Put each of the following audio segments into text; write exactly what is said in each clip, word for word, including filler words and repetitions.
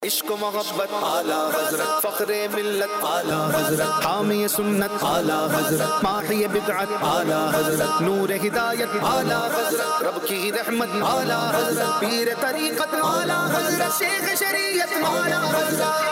इश्क मोहब्बत आला हजरत, फ़ख्रे मिल्लत आला हजरत, हामी सुन्नत आला हजरत, माही बिदअत आला हजरत, नूर हिदायत आला हजरत, रब की रहमत आला हजरत, पीर तरीक़त आला हजरत, शेख शरीयत आला हजरत।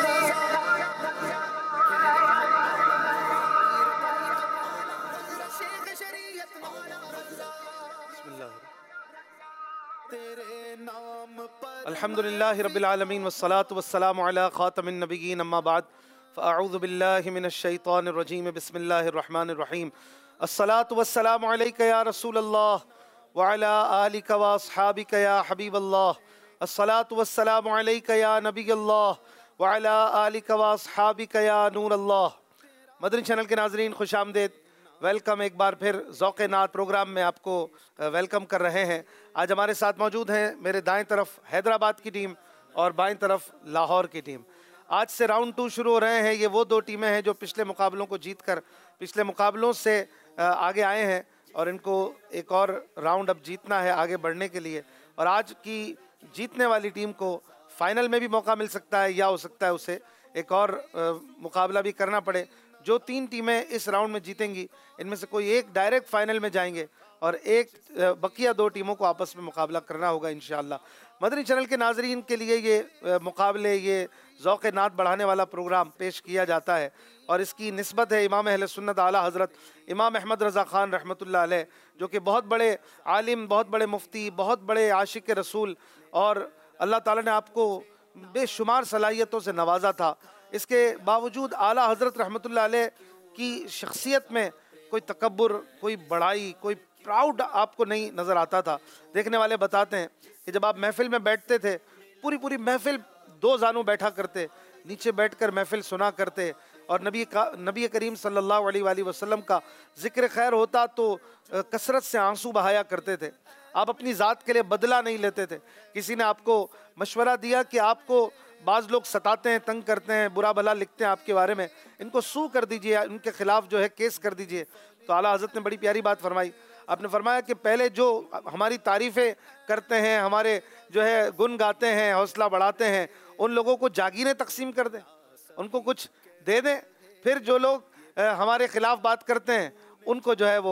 अल्हम्दुलिल्लाहि रब्बिल आलमीन वस्सलातु वस्सलामु अला खातमिन नबिय्यीन अम्मा बाद फ़अऊज़ु बिल्लाहि मिनश शैतानिर रजीम बिस्मिल्लाहिर रहमानिर रहीम अस्सलातु वस्सलामु अलैका या रसूलल्लाह व अला आलिका व अस्हाबिका या हबीबल्लाह अस्सलातु वस्सलामु अलैका या नबियल्लाह व अला आलिका व अस्हाबिका या नूरल्लाह। मदनी चैनल के नाज़रीन खुशामदीद, वेलकम। एक बार फिर ज़ौक़े नात प्रोग्राम में आपको वेलकम कर रहे हैं। आज हमारे साथ मौजूद हैं मेरे दाएं तरफ हैदराबाद की टीम और बाएं तरफ लाहौर की टीम। आज से राउंड टू शुरू हो रहे हैं। ये वो दो टीमें हैं जो पिछले मुकाबलों को जीतकर पिछले मुकाबलों से आगे आए हैं और इनको एक और राउंड अब जीतना है आगे बढ़ने के लिए। और आज की जीतने वाली टीम को फाइनल में भी मौका मिल सकता है या हो सकता है उसे एक और मुकाबला भी करना पड़े। जो तीन टीमें इस राउंड में जीतेंगी इनमें से कोई एक डायरेक्ट फाइनल में जाएंगे और एक बकिया दो टीमों को आपस में मुकाबला करना होगा इंशाअल्लाह। मदनी चैनल के नाजरीन के लिए ये मुकाबले, ये ज़ौक़े नात बढ़ाने वाला प्रोग्राम पेश किया जाता है और इसकी निस्बत है इमाम अहले सुन्नत आला हज़रत इमाम अहमद रज़ा ख़ान रहमतुल्लाह अलैह, जो कि बहुत बड़े आलिम, बहुत बड़े मुफ्ती, बहुत बड़े आशिक रसूल और अल्लाह ताला ने आपको बेशुमार सलाहियतों से नवाजा था। इसके बावजूद आला हज़रत रहमतुल्लाह अलैह की शख्सियत में कोई तकब्बुर, कोई बड़ाई, कोई प्राउड आपको नहीं नज़र आता था। देखने वाले बताते हैं कि जब आप महफिल में बैठते थे, पूरी पूरी महफिल दो जानू बैठा करते, नीचे बैठकर महफिल सुना करते और नबी का नबी करीम सल्लल्लाहु अलैहि वसल्लम का ज़िक्र खैर होता तो कसरत से आंसू बहाया करते थे। आप अपनी ज़ात के लिए बदला नहीं लेते थे। किसी ने आपको मशवरा दिया कि आपको बाज़ लोग सताते हैं, तंग करते हैं, बुरा भला लिखते हैं आपके बारे में, इनको सू कर दीजिए, उनके ख़िलाफ़ जो है केस कर दीजिए। तो आला हज़रत ने बड़ी प्यारी बात फरमाई। आपने फरमाया कि पहले जो हमारी तारीफ़ें करते हैं, हमारे जो है गुन गाते हैं, हौसला बढ़ाते हैं, उन लोगों को जागीरें तकसीम कर दें, उनको कुछ दे दें। फिर जो लोग हमारे ख़िलाफ़ बात करते हैं उनको जो है वो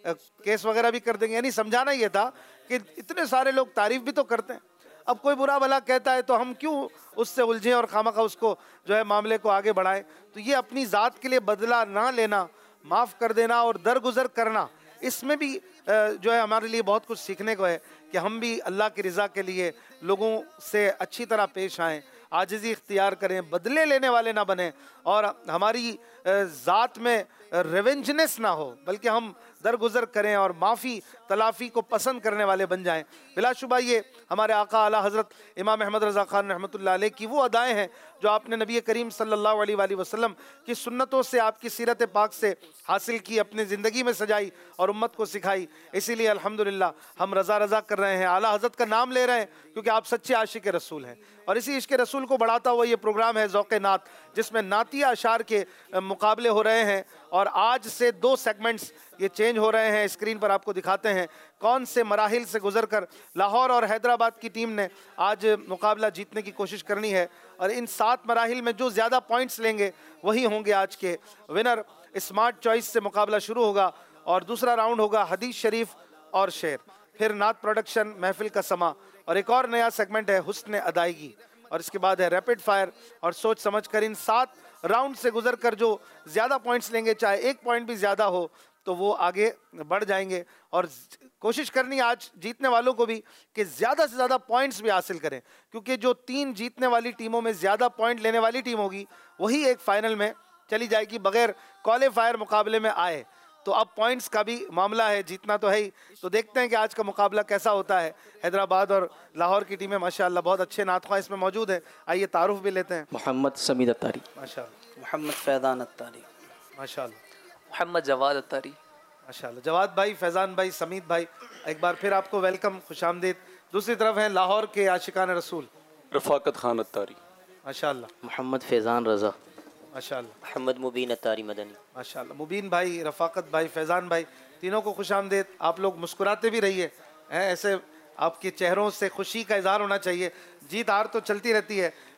केस वगैरह भी कर देंगे। यानी समझाना ये था कि इतने सारे लोग तारीफ़ भी तो करते हैं, अब कोई बुरा भला कहता है तो हम क्यों उससे उलझें और खामखा उसको जो है मामले को आगे बढ़ाएं। तो ये अपनी ज़ात के लिए बदला ना लेना, माफ़ कर देना और दरगुजर करना, इसमें भी जो है हमारे लिए बहुत कुछ सीखने को है कि हम भी अल्लाह की रज़ा के लिए लोगों से अच्छी तरह पेश आएँ, आजिज़ी इख्तियार करें, बदले लेने वाले ना बने और हमारी ज़ात में रेवेंजनेस ना हो, बल्कि हम दरगुजर करें और माफ़ी तलाफ़ी को पसंद करने वाले बन जाएं। बिलाशुबा ये हमारे आका आला हज़रत इमाम अहमद रज़ा ख़ान रहमतुल्लाह अलैह की वो अदाएँ हैं जो आपने नबी करीम सल्लल्लाहु अलैहि वसल्लम की सुन्नतों से, आपकी सीरत पाक से हासिल की, अपनी ज़िंदगी में सजाई और उम्मत को सिखाई। इसीलिए अल्हम्दुलिल्लाह हम रज़ा रज़ा कर रहे हैं, आला हज़रत का नाम ले रहे हैं क्योंकि आप सच्चे आशिक रसूल हैं। और इसी इश्क़ रसूल को बढ़ाता हुआ ये प्रोग्राम है ज़ौक़े नात, जिसमें नातिया अशार के मुकाबले हो रहे हैं और आज से दो सेगमेंट्स ये चेंज हो रहे हैं। स्क्रीन पर आपको दिखाते हैं कौन से मराहिल से गुजर कर लाहौर और हैदराबाद की टीम ने आज मुकाबला जीतने की कोशिश करनी है और इन सात मराहिल में जो ज़्यादा पॉइंट्स लेंगे वही होंगे आज के विनर। स्मार्ट चॉइस से मुकाबला शुरू होगा और दूसरा राउंड होगा हदीस शरीफ और शेर, फिर नात प्रोडक्शन, महफिल का समा और एक और नया सेगमेंट है हुस्न अदायगी और इसके बाद है रैपिड फायर और सोच समझ कर। इन सात राउंड से गुजर कर जो ज़्यादा पॉइंट्स लेंगे, चाहे एक पॉइंट भी ज़्यादा हो, तो वो आगे बढ़ जाएंगे और कोशिश करनी आज जीतने वालों को भी कि ज़्यादा से ज़्यादा पॉइंट्स भी हासिल करें, क्योंकि जो तीन जीतने वाली टीमों में ज़्यादा पॉइंट लेने वाली टीम होगी वही एक फ़ाइनल में चली जाएगी बग़ैर क्वालीफायर मुकाबले में आए। तो अब पॉइंट्स का भी मामला है, जीतना तो है ही। तो देखते हैं कि आज का मुकाबला कैसा होता है। हैदराबाद और लाहौर की टीमें माशाअल्लाह बहुत अच्छे नातख़्वाह इसमें मौजूद हैं। आइए तारुफ भी लेते हैं। मोहम्मद समीद अत्तारी, माशाअल्लाह। मोहम्मद फैज़ान अत्तारी, माशाअल्लाह। मोहम्मद जवाद अत्तारी, माशाअल्लाह। जवाद भाई, फैज़ान भाई, समीद भाई, एक बार फिर आपको वेलकम, खुशामदीद। दूसरी तरफ हैं लाहौर के आशिकान रसूल, रफ़ाकत खान अत्तारी, माशाअल्लाह। मोहम्मद फैज़ान रज़ा, माशाअल्लाह। मोहम्मद मुबीन अत्तारी मदनी, माशाअल्लाह। मुबीन भाई, रफ़ाकत भाई, फैज़ान भाई, तीनों को खुशामदीद। आप लोग मुस्कुराते भी रहिए हैं, ऐसे आपके चेहरों से खुशी का इजहार होना चाहिए। जीत हार तो चलती रहती है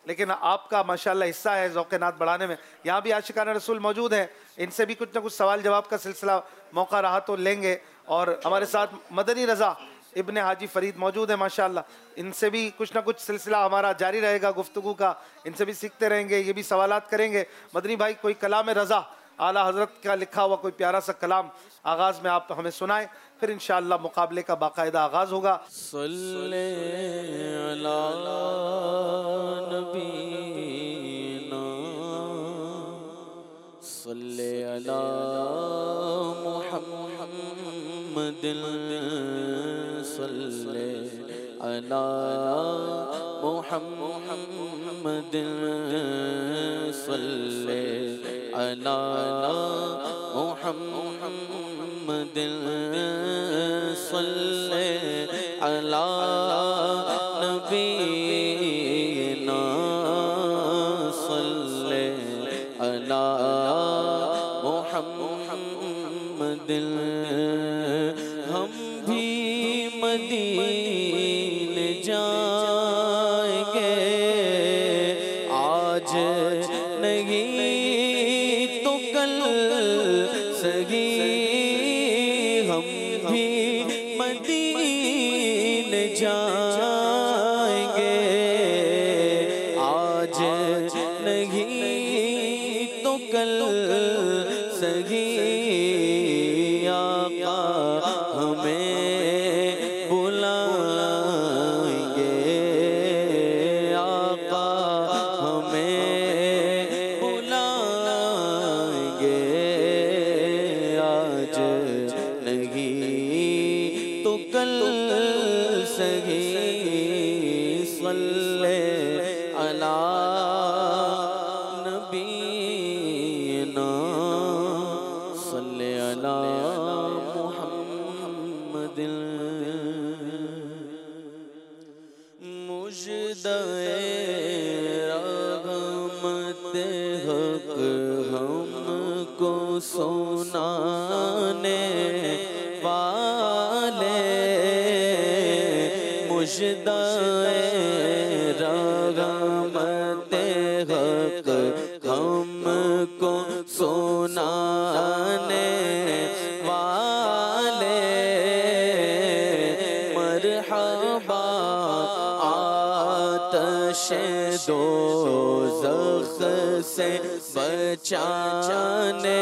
लेकिन आपका माशाल्लाह हिस्सा है ज़ौक़ नात बढ़ाने में। यहाँ भी आशिकाना रसूल मौजूद हैं, इनसे भी कुछ ना कुछ सवाल जवाब का सिलसिला मौका रहा तो लेंगे। और हमारे साथ मदनी रज़ा इब्ने हाजी फरीद मौजूद है माशाल्लाह, इनसे भी कुछ ना कुछ सिलसिला हमारा जारी रहेगा गुफ्तगू का, इनसे भी सीखते रहेंगे, ये भी सवालात करेंगे। मदनी भाई कोई कलाम रज़ा आला हज़रत का लिखा हुआ कोई प्यारा सा कलाम आगाज़ में आप हमें सुनाएं, फिर इंशाअल्लाह मुकाबले का बाकायदा आगाज़ होगा। सल्ले अला नबीना सल्ले अला मुहम्मदिन सल्ले अला मुहम्मदिन सल्ले अला मुहम्मदिन सल्ले अला नबीना सल्ले अला मुहम्मदिन। हम भी मदीने जाएंगे आज नहीं तो कल सही, हम भी मदीने जाएंगे आज नहीं तो कल सही। आका हमें बुलाएंगे, आका हमें बुलाएंगे आज नहीं तो कल सही। सल्ले अला नबीना सल्ले अला मुहम्मदिन। मुजदाए रहमते हक हमको सुनाने वाले, मुजदाए रहमते हक हमको सुनाने वाले, मरहबा आतशे दोज़ख से बचाने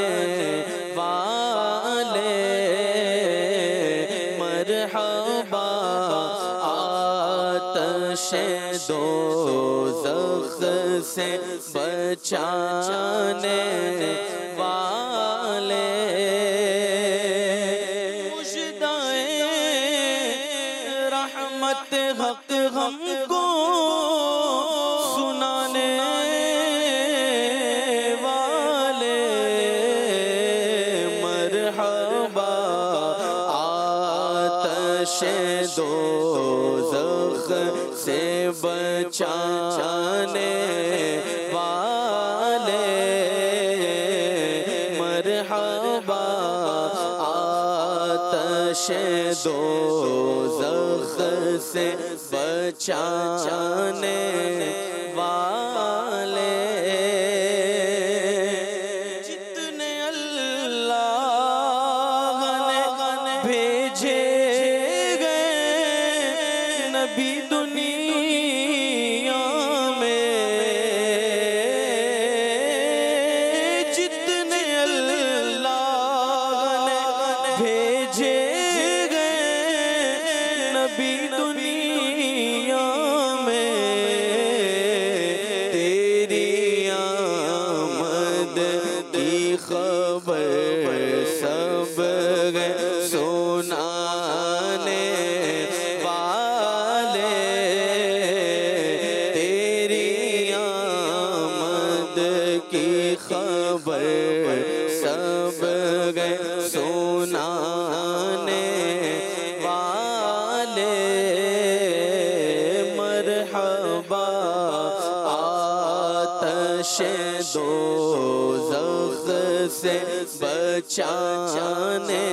वाले, मरहबा आतशे दोज़ख से बचाने वाले, मुजदाए रहमत हक हमको सुनाने वाले, मरहबा आतशे दोज़ख से बचाने वाले, मरहबा आतशे दोज़ख से बचाने वाले। जितने अल्लाह ने भेजे गए नबी दुनिया में, जितने अल्लाह ने भेजे गए नबी दुनिया में, तेरी आमद की खबर सब सुनाने वाले, तेरी आमद की खबर सब सुनाने वाले, मरहबा आतशे दोज़ख से बचाने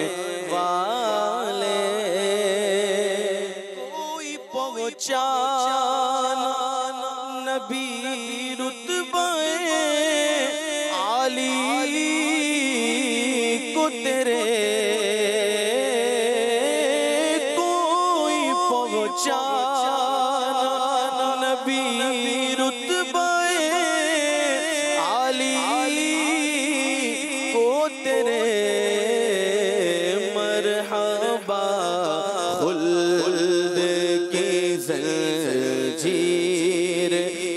वाले। कोई पहुँचाना नबी रुतबाए आली को तेरे कोई पहुंचाना नबी रुतबाए आली को तेरे मरहबा खुल्द की जंजीर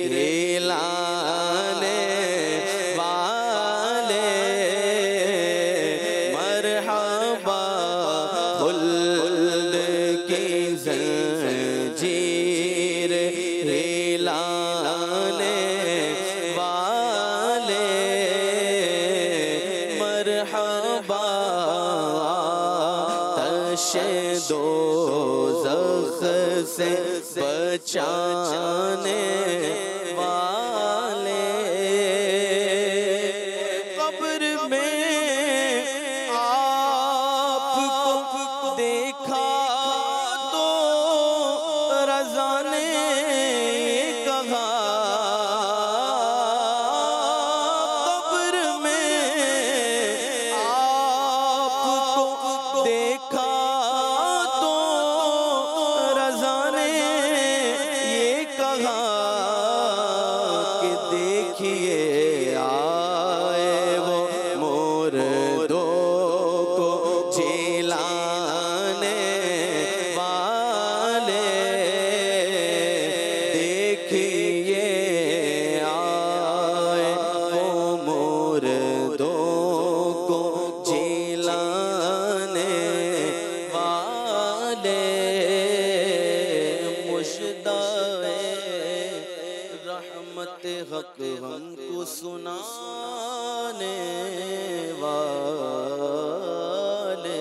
रिलाने वाले मरहबा खुल्द की जंजीर रिलाने वाले मरहबा तशे दो ज़ख से बचाने वाले कब्र में आपको देखा तो रज़ा ने कहा कब्र में आपको देखा तो रज़ा ने ये कहा कि देखिए आए वो मुर्दों को जिलाने वाले देखिए आए वो मुर्दों को जिलाने वाले मुश्ताए रहमत हक हमको सुनाने वाले।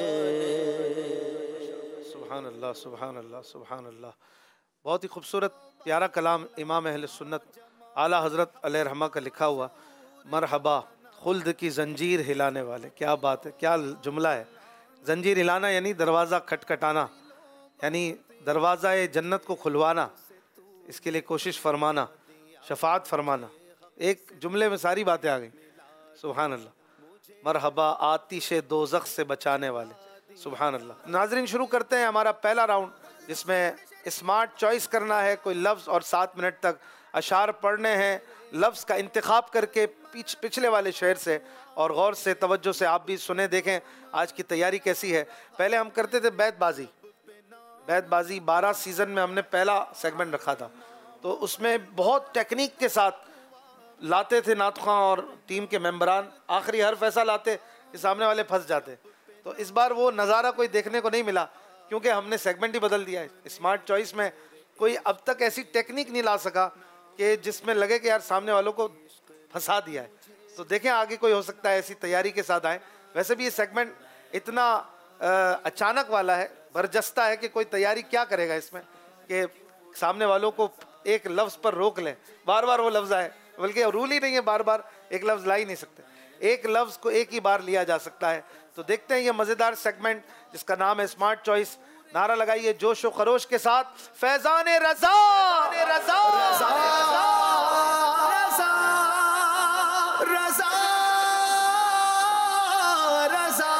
सुभान अल्लाह सुभान अल्लाह सुभान अल्लाह। बहुत ही खूबसूरत प्यारा कलाम इमाम अहले सुन्नत आला हज़रत अलैहि रहमा का लिखा हुआ। मरहबा खुल्द की जंजीर हिलाने वाले, क्या बात है, क्या जुमला है। जंजीर हिलाना यानी दरवाज़ा खटखटाना, यानी दरवाज़ा जन्नत को खुलवाना, इसके लिए कोशिश फरमाना, शफाअत फरमाना। एक जुमले में सारी बातें आ गई। सुभान अल्लाह। मरहबा आतिश दोज़ख से बचाने वाले, सुभान अल्लाह। नाजरीन, शुरू करते हैं हमारा पहला राउंड, जिसमें स्मार्ट चॉइस करना है। कोई लफ्ज़ और सात मिनट तक अशार पढ़ने हैं। लफ्ज़ का इंतखाब करके पिछ पिछले वाले शेर से और गौर से तवज्जो से आप भी सुने, देखें आज की तैयारी कैसी है। पहले हम करते थे बैतबाजी। बैतबाजी बारह सीज़न में हमने पहला सेगमेंट रखा था, तो उसमें बहुत टेक्निक के साथ लाते थे नातख़्वां और टीम के मेंबरान। आखिरी हर्फ ऐसा लाते कि सामने वाले फंस जाते। तो इस बार वो नज़ारा कोई देखने को नहीं मिला, क्योंकि हमने सेगमेंट ही बदल दिया है। स्मार्ट चॉइस में कोई अब तक ऐसी टेक्निक नहीं ला सका कि जिसमें लगे कि यार सामने वालों को फंसा दिया है। तो देखें आगे कोई हो सकता है ऐसी तैयारी के साथ आए। वैसे भी ये सेगमेंट इतना आ, अचानक वाला है, बरजस्ता है कि कोई तैयारी क्या करेगा इसमें कि सामने वालों को एक लफ्ज़ पर रोक लें, बार बार वो लफ्ज़ आए। बल्कि रूल ही नहीं है, बार बार एक लफ्ज़ ला ही नहीं सकते। एक लफ्ज़ को एक ही बार लिया जा सकता है। तो देखते हैं ये मज़ेदार सेगमेंट जिसका नाम है स्मार्ट चॉइस। नारा लगाइए जोश व खरोश के साथ, फैज़ान रज़ा, रज़ा, रज़ा, रज़ा।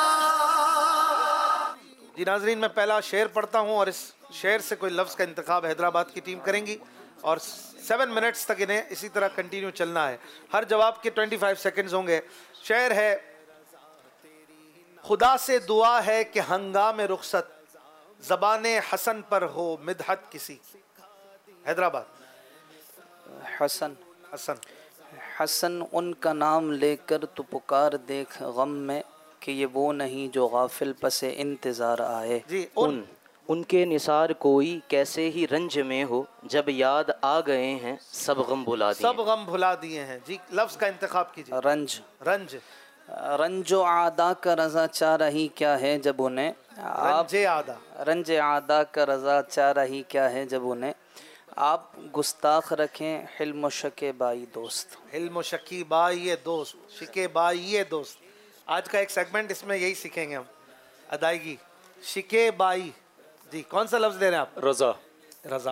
जी नाजरीन, मैं पहला शेर पढ़ता हूँ और इस शेर से कोई लफ्ज़ का इंतखाब हैदराबाद की टीम करेंगी और सेवन मिनट्स तक इन्हें इसी तरह कंटिन्यू चलना है। हर जवाब के पच्चीस सेकंड्स होंगे। शेर है, खुदा से दुआ है कि हंगामे रुखसत ज़बाने हसन पर हो मिदहत किसी। हैदराबाद। हसन हसन हसन उनका नाम लेकर तू पुकार देख गम में कि ये वो नहीं जो गाफिल पसे इंतज़ार आए। जी उन, उन उनके निसार कोई कैसे ही रंज में हो, जब याद आ गए हैं सब गम भुला दिए। सब गम भुला दिए हैं। जी लफ्ज़ का इंतखाब कीजिए। रंज रंज। रंजो आदा का रज़ा चाह रही क्या है जब उन्हें आप रंजे आदा। रंज आदा का रज़ा चाह रही क्या है जब उन्हें आप गुस्ताख रखें हिल्म शके बाई दोस्त। हिल्म शकी बाई ये दोस्त, शिके बाई ये दोस्त। आज का एक सेगमेंट इसमें यही सीखेंगे हम, अदायगी। शिके बाई। जी कौन सा लफ्ज़ ले रहे हैं आप? रज़ा। रज़ा।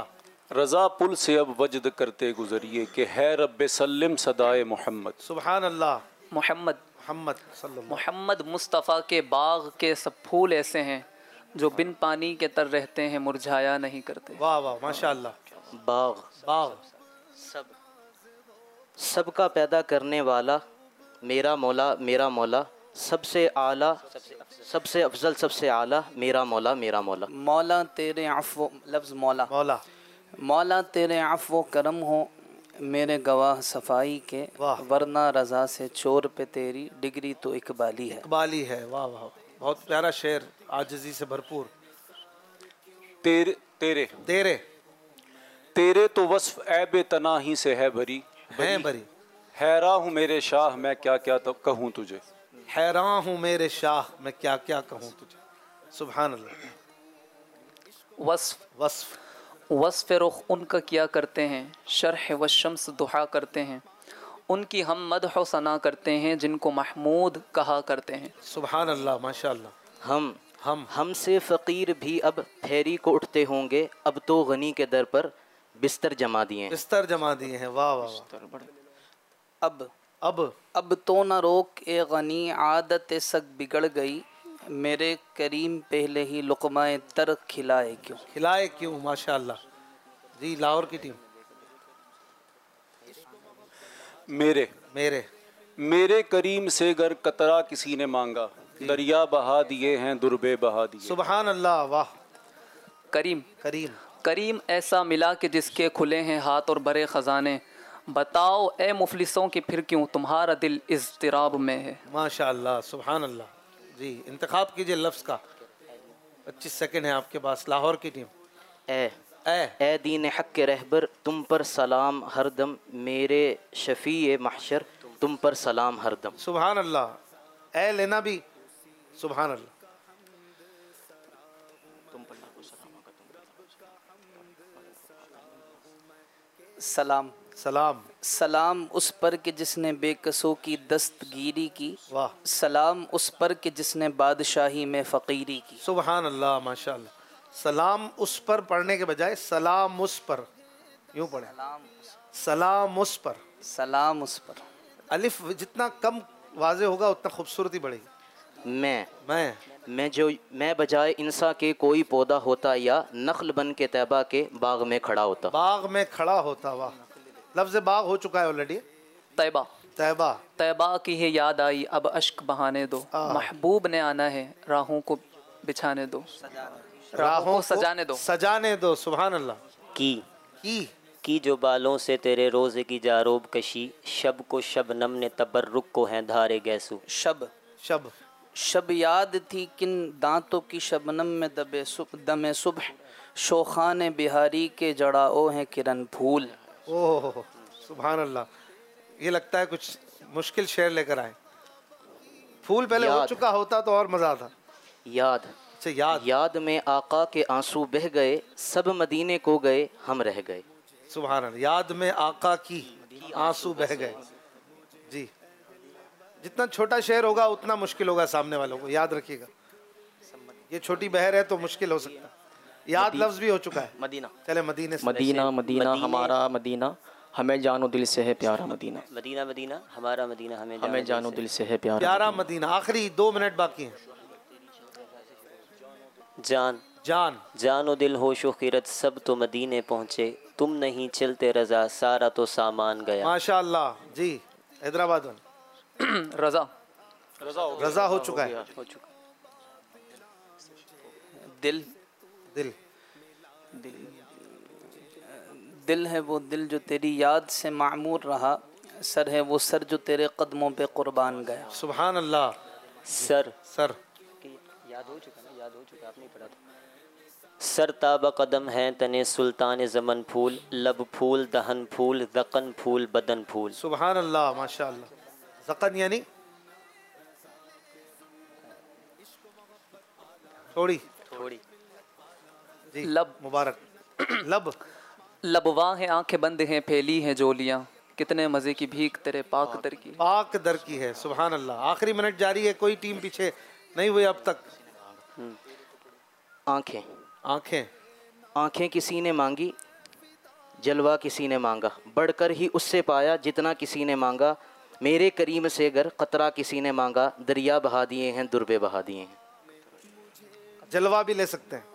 रज़ा पुल से अब वजद करते गुजरिए कि है रब्बे सल्लिम सदाए मोहम्मद। सुभान अल्लाह। मोहम्मद मोहम्मद सल्लल्लाहु मोहम्मद मुस्तफ़ा के बाग के सब फूल ऐसे हैं जो बिन पानी के तर रहते हैं, मुरझाया नहीं करते। वाह वाह माशाअल्लाह। बाग बाग सब सबका पैदा करने वाला मेरा मौला मेरा मौला, सबसे आला सबसे अफजल सबसे आला मेरा मौला मेरा मौला। मौला तेरे अफ़्व, लफ्ज़ मौला, मौला मौला तेरे अफ़्व करम हो मेरे गवाह सफाई के, वाह। वरना रज़ा से चोर पे तेरी डिग्री तो इकबाली है। इकबाली है। वाह वाह, बहुत प्यारा शेर, आजिज़ी से भरपूर। तेरे तेरे तेरे तेरे तो वस्फ ऐब तनाही से है भरी, हैं बरी, हैरा हूँ मेरे शाह मैं क्या क्या तो कहूँ तुझे। हैरान हूँ मेरे शाह मैं क्या क्या कहूँ तुझे। सुभान अल्लाह। वस्फ वस्फ वस्फ़ रुख उनका किया करते हैं, शर्ह व शम्स दुहा करते हैं, उनकी हम मदह सना करते हैं जिनको महमूद कहा करते हैं। सुभान अल्लाह माशाअल्लाह। हम हम हमसे फ़कीर भी अब फेरी को उठते होंगे, अब तो गनी के दर पर बिस्तर जमा दिए हैं। बिस्तर जमा दिए हैं। वाह वाह वाह। अब अब अब तो न रोक ए गनी, आदत सग बिगड़ गई, मेरे करीम पहले ही लुक़माए तर खिलाए क्यों। खिलाए क्यों। माशाअल्लाह जी। लाहौर की टीम। मेरे मेरे मेरे करीम से गर कतरा किसी ने मांगा, दरिया बहा दिए हैं दुर्बे बहा दिए। सुभान अल्लाह। वाह। करीम करीम करीम ऐसा मिला कि जिसके खुले हैं हाथ और भरे ख़जाने, बताओ ए मुफलिसों की फिर क्यों तुम्हारा दिल इज़्तिराब में है। माशाअल्लाह। सुभान अल्लाह जी। इंतखाब कीजिए लफ्ज़ का। पच्चीस सेकंड है आपके पास। लाहौर की टीम। ए ए ए दीन हक के रहबर तुम पर सलाम हरदम, मेरे शफ़ी महशर तुम पर सलाम हरदम। सुभान अल्लाह। ए लेना भी। सुभान अल्लाह। सलाम सलाम। सलाम उस पर कि जिसने बेकसों की दस्तगीरी की, वाह। सलाम उस पर कि जिसने बादशाही में फ़कीरी की। सुभान अल्लाह माशाअल्लाह। सलाम उस पर पढ़ने के बजाय सलाम उस पर, यूँ पढ़े। सलाम उस पर। सलाम उस पर। अलिफ जितना कम वाज़े होगा उतना खूबसूरती बढ़ेगी। मैं मैं मैं जो मैं बजाय इंसा के कोई पौधा होता, या नखल बन के तैबा के बाग में खड़ा होता। बाग में खड़ा होता। वाह। लफ्ज़ बाग हो चुका है ऑलरेडी। तैबा तैबा तैबा की है याद आई, अब अश्क बहाने दो, महबूब ने आना है राहों को बिछाने दो, राहों को सजाने दो। सजाने दो। सुभान अल्लाह। की की की जो बालों से तेरे रोज़े की जारोब कशी, शब को शबनम ने तबर्रुक को है धारे गैसू। शब शब शब याद थी किन दांतों की शबनम में दबे सुब दमे सुबह, शोखान बिहारी के जड़ाओ हैं किरण फूल। ओह सुभान अल्लाह। ये लगता है कुछ मुश्किल शेर लेकर आए। फूल पहले हो याद। चुका होता तो और मज़ा आता। याद अच्छा याद। याद में आका के आंसू बह गए, सब मदीने को गए हम रह गए। सुभान अल्लाह। याद में आका की आंसू बह गए। जी। जितना छोटा शेर होगा उतना मुश्किल होगा सामने वालों को, याद रखिएगा। ये छोटी बहर है तो मुश्किल हो सकता है। याद लफ्ज़ भी हो चुका है। मदीना चले मदीने से। मदीना मदीना मदीने- हमारा मदीना, हमें जानो दिल से है प्यारा मदीना। मदीना मदीना हमारा मदीना, हमें हमें जानो दिल से है प्यारा प्यारा मदीना। मदीना। आखिरी दो मिनट बाकी हैं। जान जान जानो दिल होशो खिरत सब तो मदीने पहुँचे, तुम नहीं चलते रजा सारा तो सामान गया। माशाअल्लाह जी। हैदराबाद वाले। रज़ा रज़ा हो चुका है। हो चुका। दिल दिल दिल है वो दिल जो तेरी याद से मामूर रहा, सर है वो सर जो तेरे कदमों पे कुर्बान गया। सुभान अल्लाह। सर सर याद हो चुका ना, याद हो चुका, आपने पढ़ा था। सर ताबा कदम है तने सुल्तान ज़मन फूल, लब फूल दहन फूल दकन फूल बदन फूल। सुभान अल्लाह माशाअल्लाह। ज़क़न यानी थोड़ी थोड़ी। जी। लब मुबारक। लब लबवा है आंखें बंद हैं फैली हैं जोलियाँ, कितने मज़े की भीख तेरे पाक दर की। पाक दर की है। सुभान अल्लाह। आखिरी मिनट जारी है, कोई टीम पीछे नहीं हुई अब तक। आंखें आंखें आंखें किसी ने मांगी, जलवा किसी ने मांगा, बढ़कर ही उससे पाया जितना किसी ने मांगा। मेरे करीम से गर कतरा किसी ने मांगा, दरिया बहा दिए हैं दुर्बे बहा दिए हैं। जलवा भी ले सकते हैं।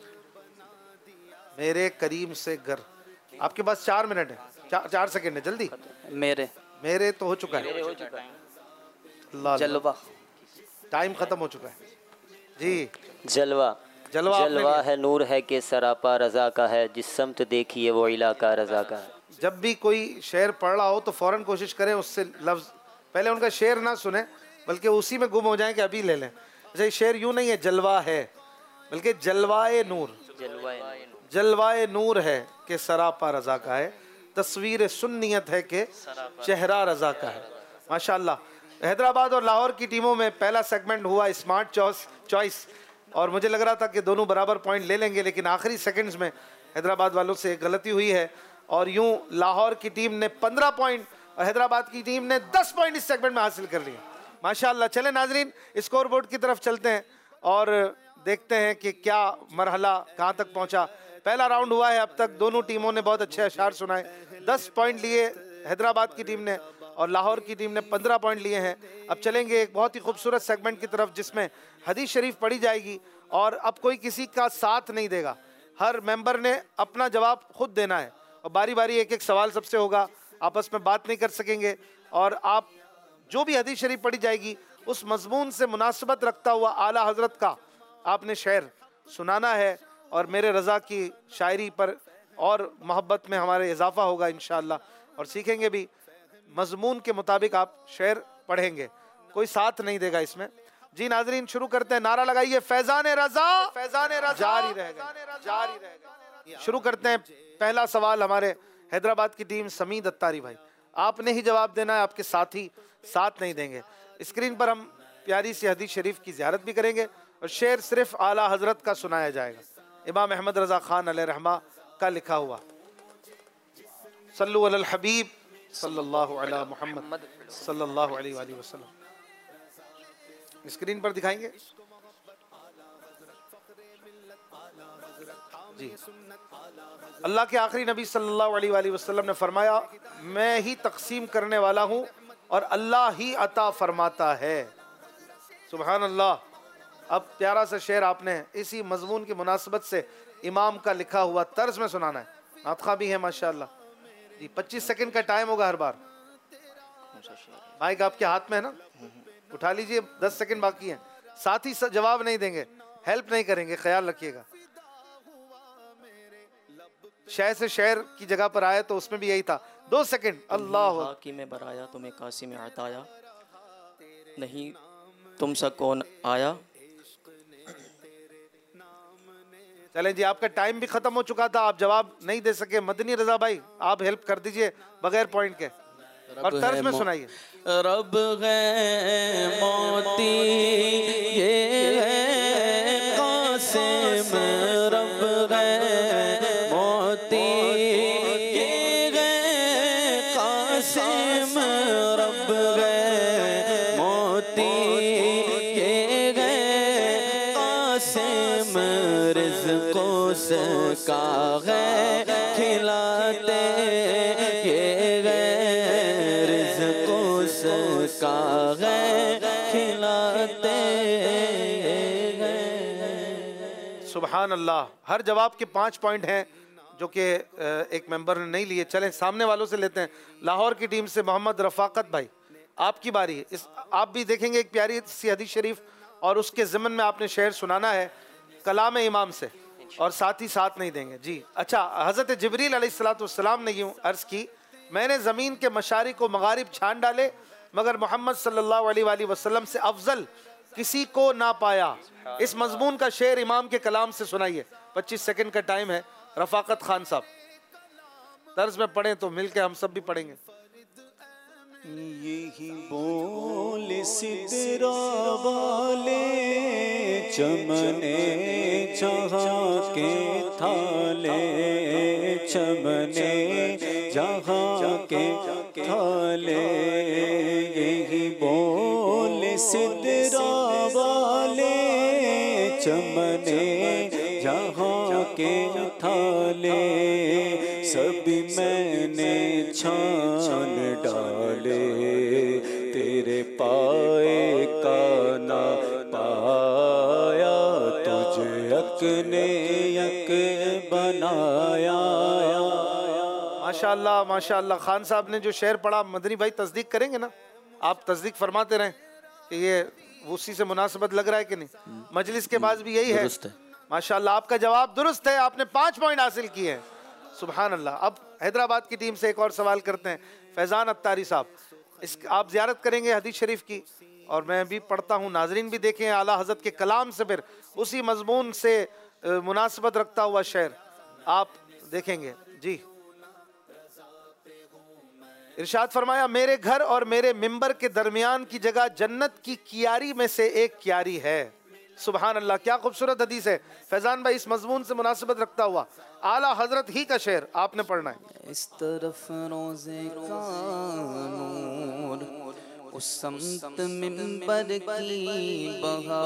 मेरे करीम से गर, आपके पास चार मिनट है, चार, चार सेकंड है, जल्दी। मेरे मेरे तो हो चुका है। मेरे हो चुका है। अल्लाह, जलवा टाइम खत्म हो चुका है जी। जलवा जलवा आपने जलवा लिया। है नूर है कि सरापा रजा का है, जिस समत देखिए वो इलाका रजा का है। जब भी कोई शेर पढ़ रहा हो तो फौरन कोशिश करें उससे लफ्ज़, पहले उनका शेर ना सुने बल्कि उसी में गुम हो जाए कि अभी ले लें। जैसे शेर यूं नहीं है जलवा है, बल्कि जलवाए नूर, जलवाए नूर है कि सरापा रजा का है, तस्वीर सुन्नियत है कि चेहरा रजा का है। माशाअल्लाह। हैदराबाद और लाहौर की टीमों में पहला सेगमेंट हुआ स्मार्ट चॉइस चॉइस और मुझे लग रहा था कि दोनों बराबर पॉइंट ले लेंगे, लेकिन आखिरी सेकंड्स में हैदराबाद वालों से गलती हुई है और यूं लाहौर की टीम ने पंद्रह पॉइंट और हैदराबाद की टीम ने दस पॉइंट इस सेगमेंट में हासिल कर लिए। माशाअल्लाह। चले नाजरीन, स्कोर बोर्ड की तरफ चलते हैं और देखते हैं कि क्या मरहला कहाँ तक पहुँचा। पहला राउंड हुआ है, अब तक दोनों टीमों ने बहुत अच्छे अशार सुनाए। दस पॉइंट लिए हैदराबाद की टीम ने और लाहौर की टीम ने पंद्रह पॉइंट लिए हैं। अब चलेंगे एक बहुत ही खूबसूरत सेगमेंट की तरफ जिसमें हदीस शरीफ पढ़ी जाएगी और अब कोई किसी का साथ नहीं देगा, हर मेंबर ने अपना जवाब खुद देना है और बारी बारी एक एक सवाल सबसे होगा, आपस में बात नहीं कर सकेंगे और आप जो भी हदीस शरीफ पढ़ी जाएगी उस मजमून से मुनासिबत रखता हुआ आला हजरत का आपने शेर सुनाना है और मेरे रज़ा की शायरी पर और मोहब्बत में हमारे इजाफा होगा इंशाअल्लाह और सीखेंगे भी। मजमून के मुताबिक आप शेर पढ़ेंगे, कोई साथ नहीं देगा इसमें। जी नाजरीन, शुरू करते हैं। नारा लगाइए फैजान रज़ा, फैजान रज़ा जारी रहेगा, जारी रहेगा। शुरू करते हैं। पहला सवाल हमारे हैदराबाद की टीम समीद अत्तारी भाई, आपने ही जवाब देना है, आपके साथी साथ नहीं देंगे। स्क्रीन पर हम प्यारी सी हदीस शरीफ की ज़ियारत भी करेंगे और शेर सिर्फ आला हजरत का सुनाया जाएगा, इमाम अहमद रज़ा खान अलैहि रहमा का लिखा हुआ। सल्लु अलल हबीब सल्लल्लाहु अलैहि मुहम्मद सल्लल्लाहु अलैहि वसल्लम। स्क्रीन पर दिखाएंगे जी। अल्लाह के आखिरी नबी सल्लल्लाहु अलैहि वसल्लम ने फरमाया, मैं ही तकसीम करने वाला हूँ और अल्लाह ही अता फरमाता है। सुभान अल्लाह। अब प्यारा सा शेर आपने इसी मजमून की मुनासबत से इमाम का लिखा हुआ तर्ज में सुनाना है। नातखा भी है माशाअल्लाह जी। पच्चीस सेकंड का टाइम होगा हर बार। माइक आपके हाथ में है ना, उठा लीजिए। दस सेकंड बाकी हैं। साथी जवाब नहीं देंगे, हेल्प नहीं करेंगे, ख्याल रखिएगा। शेर से शेर की जगह पर आए तो उसमें भी यही था। दो सेकंड। अल्लाह की में बराया तुम्हें कासिम में अताया, नहीं तुम सा कौन आया। चले जी, आपका टाइम भी खत्म हो चुका था, आप जवाब नहीं दे सके। मदनी रजा भाई, आप हेल्प कर दीजिए बगैर पॉइंट के और तर्ज में सुनाइए। रब है मोती ये है कासिम, रब है मोती ये है कासिम, रब है मोती ये है कासिम, रिज़्क़ों से का है खिलाते ये है, रिज़्क़ों से का है खिलाते हैं। सुभान अल्लाह। हर जवाब के पाँच पॉइंट हैं जो कि एक मेंबर ने नहीं लिए। चलें सामने वालों से लेते हैं। लाहौर की टीम से मोहम्मद रफ़ाकत भाई, आपकी बारी है। इस आप भी देखेंगे एक प्यारी सी हदीस शरीफ और उसके ज़िमन में आपने शेर सुनाना है कलाम इमाम से और साथ ही साथ नहीं देंगे जी। अच्छा, हज़रत जिब्रील अलैहिस्सलाम ने यूँ अर्ज़ की, मैंने ज़मीन के मशारिक़ व मगारिब छान डाले मगर मोहम्मद सल्लल्लाहु अलैहि वसल्लम से अफजल किसी को ना पाया। इस मजमून का शेर इमाम के कलाम से सुनाइए। पच्चीस सेकंड का टाइम है। रफ़ाकत खान साहब तर्ज में पढ़ें तो मिलके हम सब भी पढ़ेंगे। यही बोल सिदरा वाले चमने जहाँ के थाले, चमने जहाँ के थाले, यही बोल सिदरा वाले चमने जहाँ के थाले, सभी छान डाले, तेरे पाए का ना पाया, तुझे यकने यक बनाया। माशाअल्लाह माशाअल्लाह। खान साहब ने जो शेर पढ़ा, मदनी भाई तस्दीक करेंगे ना? आप तस्दीक फरमाते रहें कि ये उसी से मुनासिबत लग रहा है कि नहीं। मजलिस के बाद भी यही है। माशाअल्लाह आपका जवाब दुरुस्त है, आपने पाँच पॉइंट हासिल किए हैं। सुभान अल्लाह। अब हैदराबाद की टीम से एक और सवाल करते हैं। फैज़ान अत्तारी साहब, इस आप ज़ियारत करेंगे हदीस शरीफ की, और मैं भी पढ़ता हूँ, नाजरीन भी देखें। आला हज़रत के कलाम से फिर उसी मजमून से मुनासिबत रखता हुआ शेर आप देखेंगे जी। इरशाद फरमाया, मेरे घर और मेरे मिंबर के दरमियान की जगह जन्नत की कियारी में से एक कियारी है। सुभान अल्लाह, क्या खूबसूरत हदीस है। फैजान भाई इस मजमून से मुनासिबत रखता हुआ आला हजरत ही का शेर आपने पढ़ना है। इस तरफ रोज़े का नूर, उस समत मिंबर की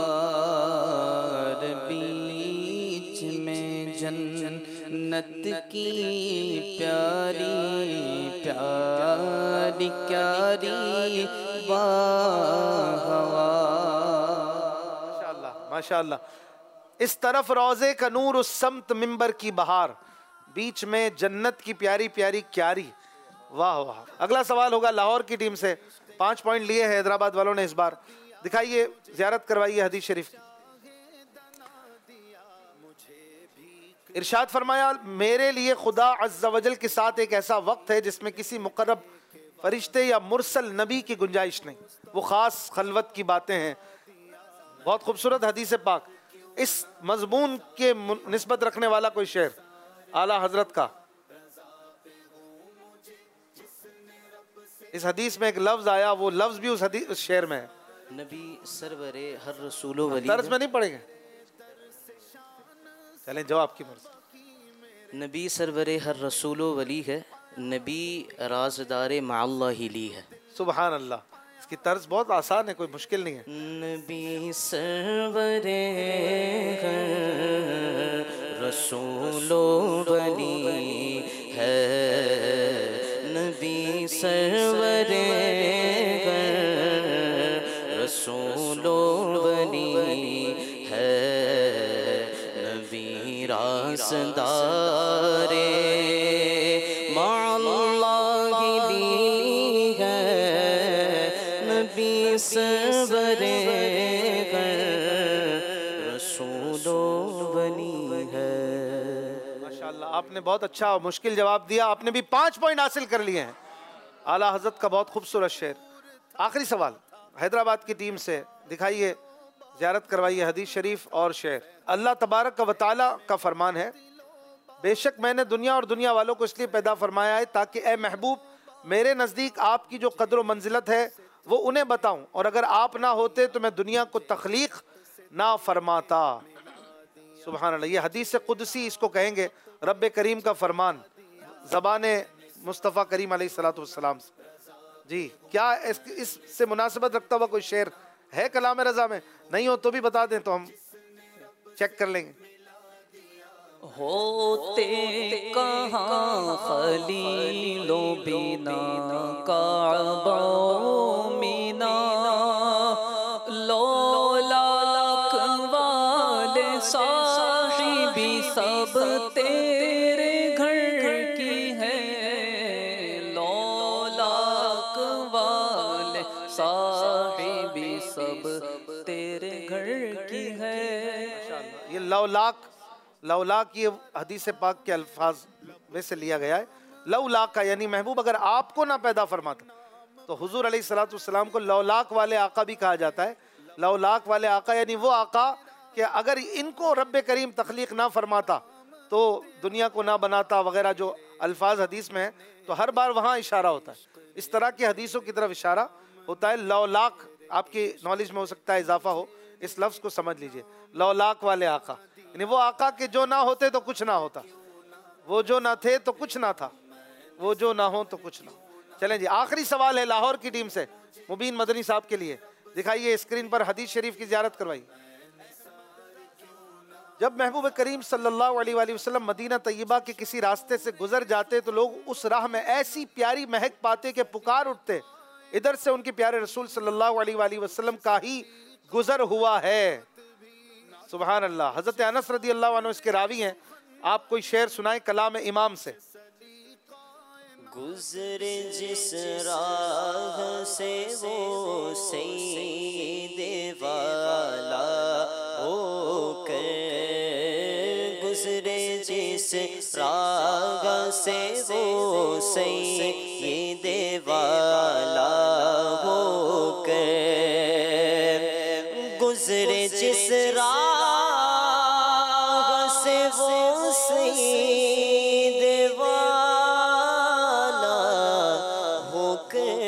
बहार, बीच में जन्नत की प्यारी प्यारी क्यारी माशाअल्लाह माशाअल्लाह। इस तरफ रोज़े का नूर, उस समत मिंबर की बहार, बीच में जन्नत की प्यारी प्यारी क्यारी। वाह वाह। अगला सवाल होगा लाहौर की टीम से। पाँच पॉइंट लिए हैं हैदराबाद वालों ने इस बार। दिखाइए, ज़ियारत करवाइए हदीस शरीफ की। इरशाद फरमाया, मेरे लिए खुदा अज़्ज़ा वजल के साथ एक ऐसा वक्त है जिसमें किसी मुकर्रब फरिश्ते या मुरसल नबी की गुंजाइश नहीं, वो ख़ास खलवत की बातें हैं। बहुत खूबसूरत हदीस पाक। इस मजमून के निस्बत रखने वाला कोई शेर आला हजरत का। इस हदीस में एक लफ्ज आया, वो लफ्ज भी उस हदीस उस शेर में है। नबी सरवरे हर रसूलो वली, तर्ज में नहीं पढ़ेंगे, चलें जो आपकी मर्जी। नबी सरवरे हर रसूलो वली है, नबी राज़दारे माअल्लाह ही ली है। सुभान अल्लाह। इसकी तर्ज बहुत आसान है, कोई मुश्किल नहीं है। नबी सरवरे हर रसूलो वली है, नबी सरवरे हर रसूलो वली है, नबी राज़दारे माअल्लाह ली है, नबी सरवरे रसूलो वली है। माशाअल्लाह, आपने बहुत अच्छा और मुश्किल जवाब दिया। आपने भी पाँच पॉइंट हासिल कर लिए हैं। आला हजरत का बहुत खूबसूरत शेर। आखिरी सवाल हैदराबाद की टीम से। दिखाइए, ज़ियारत करवाइए हदीस शरीफ और शेर। अल्लाह तबारक व तआला का फरमान है, बेशक मैंने दुनिया और दुनिया वालों को इसलिए पैदा फरमाया है ताकि ए महबूब मेरे नज़दीक आपकी जो कदर व मंजिलत है वो उन्हें बताऊं, और अगर आप ना होते तो मैं दुनिया को तख्लीक ना फरमाता। सुभान अल्लाह। ये हदीस से कुदसी इसको कहेंगे, रब करीम का फरमान ज़बान मुस्तफ़ा करीम अलैहिस्सलातु वस्सलाम से। जी, क्या इस, इससे मुनासिबत रखता हुआ कोई शेर है कलाम रज़ा में? नहीं हो तो भी बता दें तो हम चेक कर लेंगे। होते कहाँ खलीलो बिना काबा मीना, लोलाक वाले साहिबी सब तेरे घर की है, लोलाक वाले साहिबी सब तेरे घर की है। ये लौलाक लौलाक ये हदीस पाक के अल्फाज में से लिया गया है। लौलाक का यानी महबूब अगर आपको ना पैदा फरमाता, तो हुजूर अलैहिस्सलातु वस्सलाम को लौलाक वाले आका भी कहा जाता है। लौलाक वाले आका यानी वो आका कि अगर इनको रब करीम तख्लीक ना फरमाता तो दुनिया को ना बनाता वगैरह जो अल्फाज हदीस में है, तो हर बार वहाँ इशारा होता है। इस तरह की हदीसों की तरफ इशारा होता है। लौलाक आपकी नॉलेज में हो सकता है इजाफा हो, इस लफ्ज़ को समझ लीजिए। लौलाक वाले आका यानी वो आका के जो ना होते तो कुछ ना होता, वो जो ना थे तो कुछ ना था, वो जो ना हो तो कुछ ना। चलें जी, आखिरी सवाल है लाहौर की टीम से, मुबीन मदनी साहब के लिए। दिखाइए स्क्रीन पर हदीस शरीफ की ज़ियारत करवाइए। जब महबूब करीम सल्लल्लाहु अलैहि वसल्लम मदीना तैयबा के किसी रास्ते से गुजर जाते तो लोग उस राह में ऐसी प्यारी महक पाते कि पुकार उठते, इधर से उनके प्यारे रसूल सल्लल्लाहु अलैहि वसल्लम का ही गुजर हुआ है। सुभान अल्लाह। हजरत अनस रदी अल्लाह अन्हु इसके रावी हैं। आप कोई शेर सुनाए कलाम इमाम से। गुजरे जिस राह से वो सईदे वाला होकर, गुजरे जिस राह से वो सईदे वाला होकर, गुजरे जिस राह से वो सईदे वाला होकर,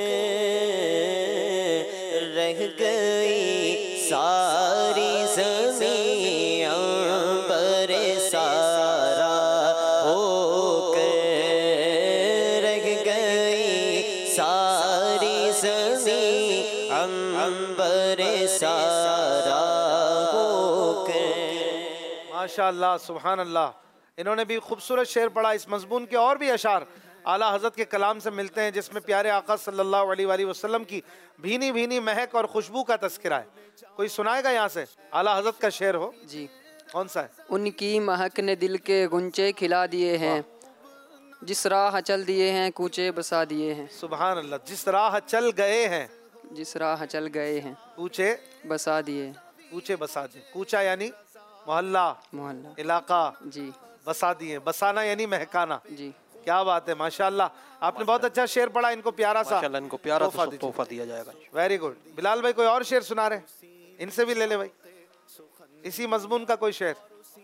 रह गई सारी ज़मीं अंबर सारा होकर, रह गई सारी ज़मीं अंबर सारा होकर। माशाअल्लाह, सुभान अल्लाह। इन्होंने भी खूबसूरत शेर पढ़ा। इस मजमून के और भी अशार आला हज़रत के कलाम से मिलते हैं, जिसमें प्यारे आका सल्लल्लाहु अलैहि वसल्लम की भीनी भीनी महक और खुशबू का तस्करा है। कोई सुनाएगा यहाँ से आला हज़रत का शेर हो? जी। कौन सा है? उनकी महक ने दिल के गुंचे खिला दिए हैं, जिस राह चल दिए हैं कूचे बसा दिए हैं। सुभान अल्लाह। जिस राह चल गए हैं, जिस राह चल गए हैं कूचे बसा दिए। कूचे बसा दिए। कूचा यानी मोहल्ला, मोहल्ला, इलाका। जी। बसा दिए, बसाना यानी महकाना। जी। क्या बात है, माशाअल्लाह। आपने बहुत अच्छा शेर पढ़ा। इनको प्यारा सा माशाअल्लाह, इनको प्यारा तोहफा सा तोहफा दिया जाएगा। Very good. बिलाल भाई कोई और शेर सुना रहे? इनसे भी ले ले भाई, इसी मजमून का कोई शेर।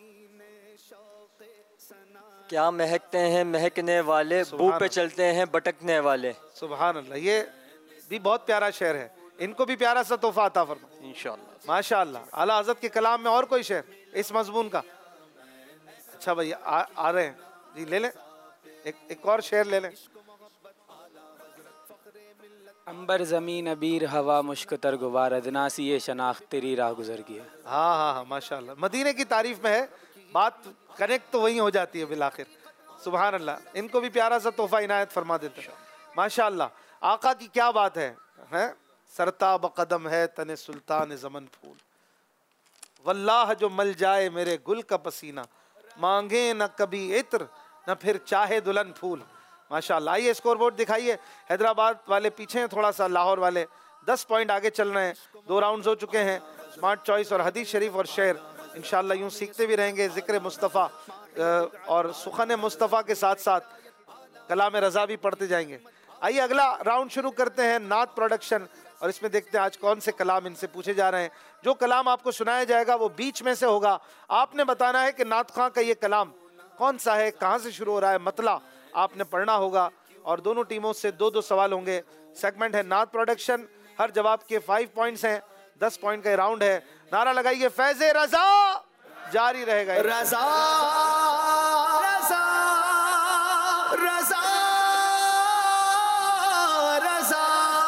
क्या महकते हैं महकने वाले, बू पे चलते हैं भटकने वाले। सुभान अल्लाह। ये भी बहुत प्यारा शेर है। इनको भी प्यारा सा तोहफा अता फरमा इंशाअल्लाह। माशाअल्लाह। आला हज़रत के कलाम में और कोई शेर इस मजमून का? अच्छा भाई आ, आ रहे हैं जी, ले लें एक, एक और शेर ले लें। अंबर ज़मीन अबीर हवा मुश्कतर गुबार, अदनासी ये शनाख्त तेरी राह गुजर गया। हाँ हाँ हाँ, माशाअल्लाह। मदीने की तारीफ में है, बात कनेक्ट तो वहीं हो जाती है बिलाखिर। सुभान अल्लाह। इनको भी प्यारा सा तोहफा इनायत फरमा देते हैं। माशाअल्लाह। आका की क्या बात है, हैं? सरताब कदम है तने सुल्तान ज़मन फूल, वल्लाह जो मल जाए मेरे गुल का पसीना, मांगे न कभी इत्र न फिर चाहे दुल्हन फूल। माशाअल्लाह। आइए स्कोर बोर्ड दिखाइए। हैदराबाद वाले पीछे हैं थोड़ा सा, लाहौर वाले दस पॉइंट आगे चल रहे हैं। दो राउंड्स हो चुके हैं। स्मार्ट चॉइस और हदीस शरीफ और शेर इंशाअल्लाह यूँ सीखते भी रहेंगे। ज़िक्र मुस्तफ़ा और सुखन मुस्तफ़ा के साथ साथ कलाम रज़ा भी पढ़ते जाएंगे। आइए अगला राउंड शुरू करते हैं, नात प्रोडक्शन। और इसमें देखते हैं आज कौन से कलाम इनसे पूछे जा रहे हैं। जो कलाम आपको सुनाया जाएगा वो बीच में से होगा। आपने बताना है कि नात खां का ये कलाम कौन सा है, कहाँ से शुरू हो रहा है, मतला आपने पढ़ना होगा। और दोनों टीमों से दो दो सवाल होंगे। सेगमेंट है नात प्रोडक्शन। हर जवाब के फाइव पॉइंट्स हैं। दस पॉइंट का राउंड है। नारा लगाइए फैज़े रज़ा जारी रहेगा। रज़ा रज़ा रज़ा रज़ा।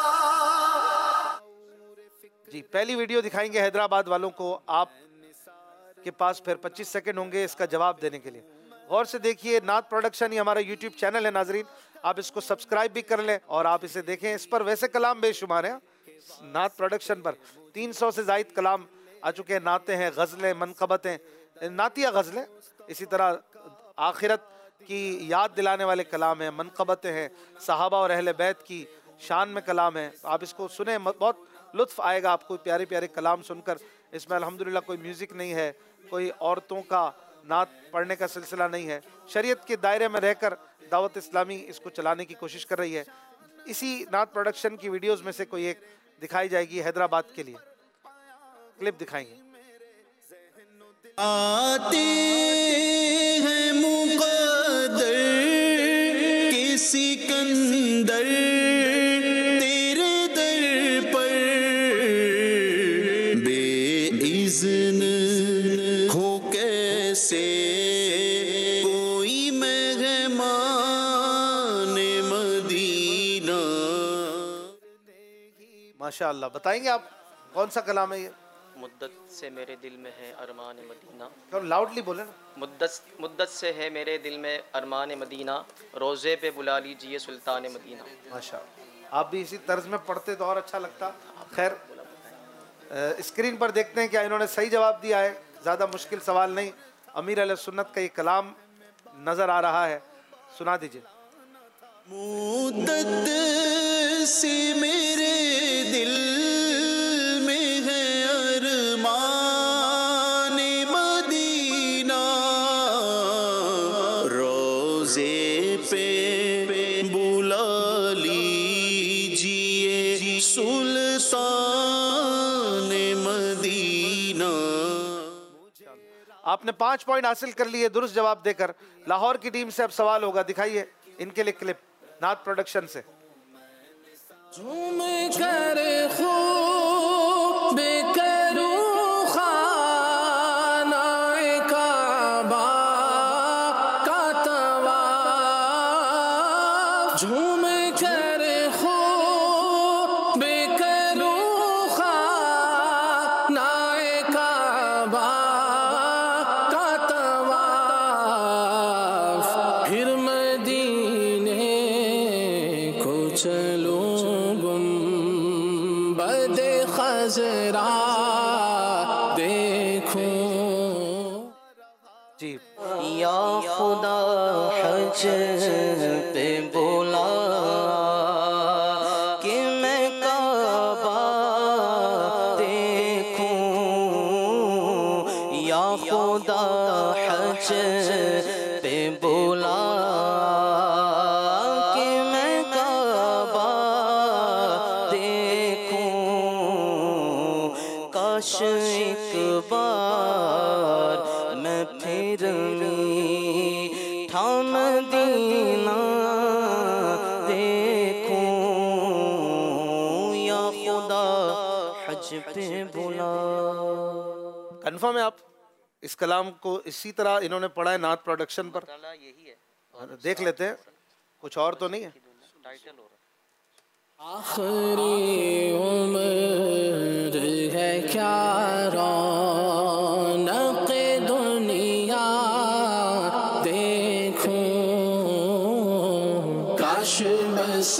जी, पहली वीडियो दिखाएंगे हैदराबाद वालों को। आप के पास फिर पच्चीस सेकंड होंगे इसका जवाब देने के लिए। गौर से देखिए। नात प्रोडक्शन ये हमारा यूट्यूब चैनल है नाजरीन, आप इसको सब्सक्राइब भी कर लें और आप इसे देखें। इस पर वैसे कलाम बेशुमार हैं। नात प्रोडक्शन पर तीन सौ से ज़ायद कलाम आ चुके हैं। नाते हैं, गज़लें, मनक़बतें, नातिया गज़लें, इसी तरह आखिरत की याद दिलाने वाले कलाम हैं, मनक़बतें हैं, सहाबा और अहले बैत की शान में कलाम है। आप इसको सुने, बहुत लुत्फ़ आएगा आपको प्यारे प्यारे कलाम सुनकर। इसमें अल्हम्दुलिल्लाह कोई म्यूज़िक नहीं है, कोई औरतों का नात पढ़ने का सिलसिला नहीं है। शरीयत के दायरे में रहकर दावत इस्लामी इसको चलाने की कोशिश कर रही है। इसी नात प्रोडक्शन की वीडियोस में से कोई एक दिखाई जाएगी हैदराबाद के लिए। क्लिप दिखाएंगे। आते हैं मुक़द्दर के सिकंदर तेरे दर पर, बेइज़्न हो कैसे कोई मेहमान मदीना। माशाअल्लाह। बताएंगे आप कौन सा कलाम है ये? मुद्दत से मेरे दिल में है अरमान मदीना। थोड़ा लाउडली बोले ना। मुद्दत मुद्दत से है मेरे दिल में अरमान मदीना, रोज़े पे बुला लीजिए सुल्तान मदीना। माशा, आप भी इसी तर्ज में पढ़ते तो और अच्छा लगता। खैर, स्क्रीन पर देखते हैं क्या इन्होंने सही जवाब दिया है। ज़्यादा मुश्किल सवाल नहीं, अमीर अहले सुन्नत का ये कलाम नज़र आ रहा है, सुना दीजिए। मुद्दत से मेरे दिल में है अरमान मदीना, रोज़े पे बुला लीजिए सुल्तान मदीना। आपने पाँच पॉइंट हासिल कर लिए दुरुस्त जवाब देकर। लाहौर की टीम से अब सवाल होगा, दिखाइए इनके लिए क्लिप नाथ प्रोडक्शन से। झूम कर खूब करूं खानाए काबा का तवाफ, झूम कर खूब करूं खानाए काबा का तवाफ, फिर मदीने को चलूं गुंबद खजरा देखूं। जी, या खुदा हज पे बुला कि मैं काबा देखूं, या खुदा हज पे बुला कि मैं काबा देखूं, काश एक बार मैं फिर मीठा मदीना देखूं, या खुदा हज पे बुला। कन्फर्म है आप इस कलाम को इसी तरह इन्होंने पढ़ा है नाथ प्रोडक्शन पर? यही है, देख लेते हैं, कुछ और तो नहीं है। टाइटल हो रहा आखिरी उम्र है क्या रौनक दुनिया देखूं, काश बस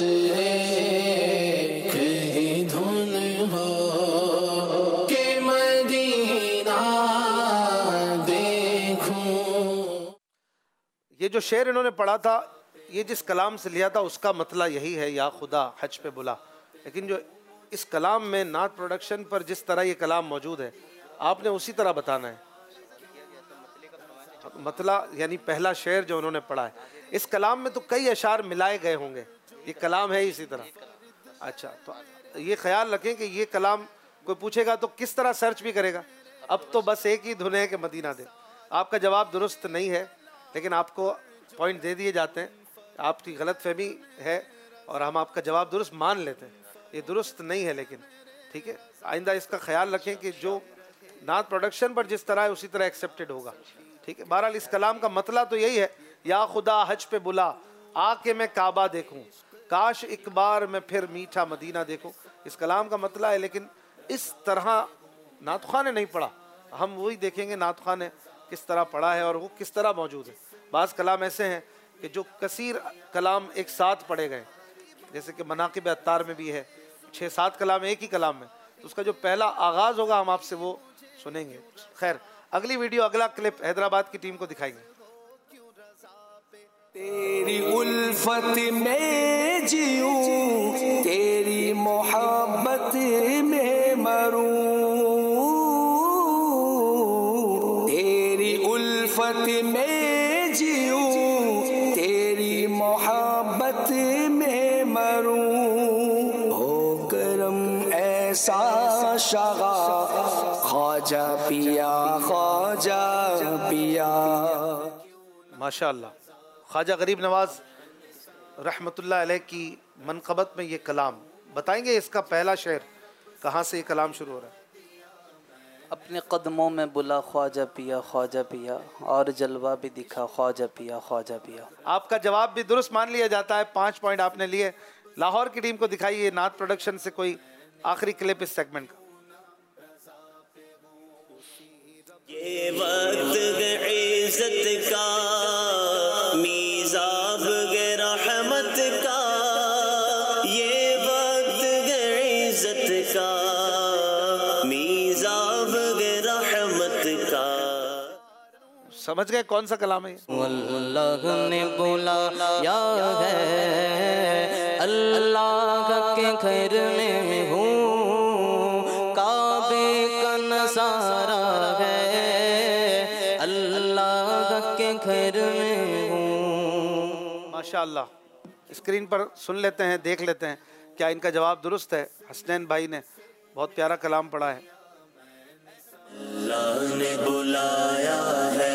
एक ही धुन हो के मदीना देखूं। ये जो शेर इन्होंने पढ़ा था, ये जिस कलाम से लिया था उसका मतलब यही है, या खुदा हज पे बुला। लेकिन जो इस कलाम में नाथ प्रोडक्शन पर जिस तरह ये कलाम मौजूद है, आपने उसी तरह बताना है। मतलब यानी पहला शेर जो उन्होंने पढ़ा है, इस कलाम में तो कई अशार मिलाए गए होंगे, ये कलाम है इसी तरह। अच्छा, तो ये ख्याल रखें कि ये कलाम कोई पूछेगा तो किस तरह सर्च भी करेगा। अब तो बस एक ही धुन है कि मदीना दे। आपका जवाब दुरुस्त नहीं है, लेकिन आपको पॉइंट दे दिए जाते हैं। आपकी गलतफहमी है और हम आपका जवाब दुरुस्त मान लेते हैं। ये दुरुस्त नहीं है, लेकिन ठीक है, आइंदा इसका ख्याल रखें कि जो नाथ प्रोडक्शन पर जिस तरह है उसी तरह एक्सेप्टेड होगा। ठीक है, बहरहाल इस कलाम का मतलब तो यही है, या खुदा हज पे बुला आके मैं काबा देखूं, काश एक बार मैं फिर मीठा मदीना देखूं। इस कलाम का मतलब है, लेकिन इस तरह नाथ खां ने नहीं पढ़ा। हम वही देखेंगे नाथ खां ने किस तरह पढ़ा है और वो किस तरह मौजूद है। बाज़ कलाम ऐसे हैं कि जो कसीर कलाम एक साथ पढ़े गए, जैसे कि मनाकिब अत्तार में भी है, छः सात कलाम एक ही कलाम में, तो उसका जो पहला आगाज़ होगा हम आपसे वो सुनेंगे। खैर, अगली वीडियो, अगला क्लिप हैदराबाद की टीम को दिखाएंगे। तेरी उल्फत में जीऊं, तेरी मोहब्बत में मरूं, तेरी उल्फत में जीऊं, तेरी मोहब्बत में मरूं, हो करम ऐसा शगा ख्वाजा पिया ख्वाजा पिया। माशाअल्लाह, ख्वाजा गरीब नवाज रहमतुल्लाह अलैह की मनक़बत में ये कलाम बताएंगे। इसका पहला शेर कहाँ से ये कलाम शुरू हो रहा है? अपने कदमों में बुला ख्वाजा पिया ख्वाजा पिया, और जलवा भी दिखा ख्वाजा पिया ख्वाजा पिया। आपका जवाब भी दुरुस्त मान लिया जाता है। पाँच पॉइंट आपने लिए। लाहौर की टीम को दिखाइए नाथ प्रोडक्शन से कोई आखिरी क्लिप इस सेगमेंट का। वक्त इज्जत का मीज़ाब रहमत का, ये वक्त इज्जत का मीज़ाब रहमत का। समझ गए कौन सा कलाम है? अल्लाह ने बुलाया है, अल्लाह के घर में हूँ, काबे का नज़ारा है, अल्लाह के घर में हूँ। माशाअल्लाह। स्क्रीन पर सुन लेते हैं, देख लेते हैं क्या इनका जवाब दुरुस्त है। हसनैन भाई ने बहुत प्यारा कलाम पढ़ा है। अल्लाह ने बुलाया है,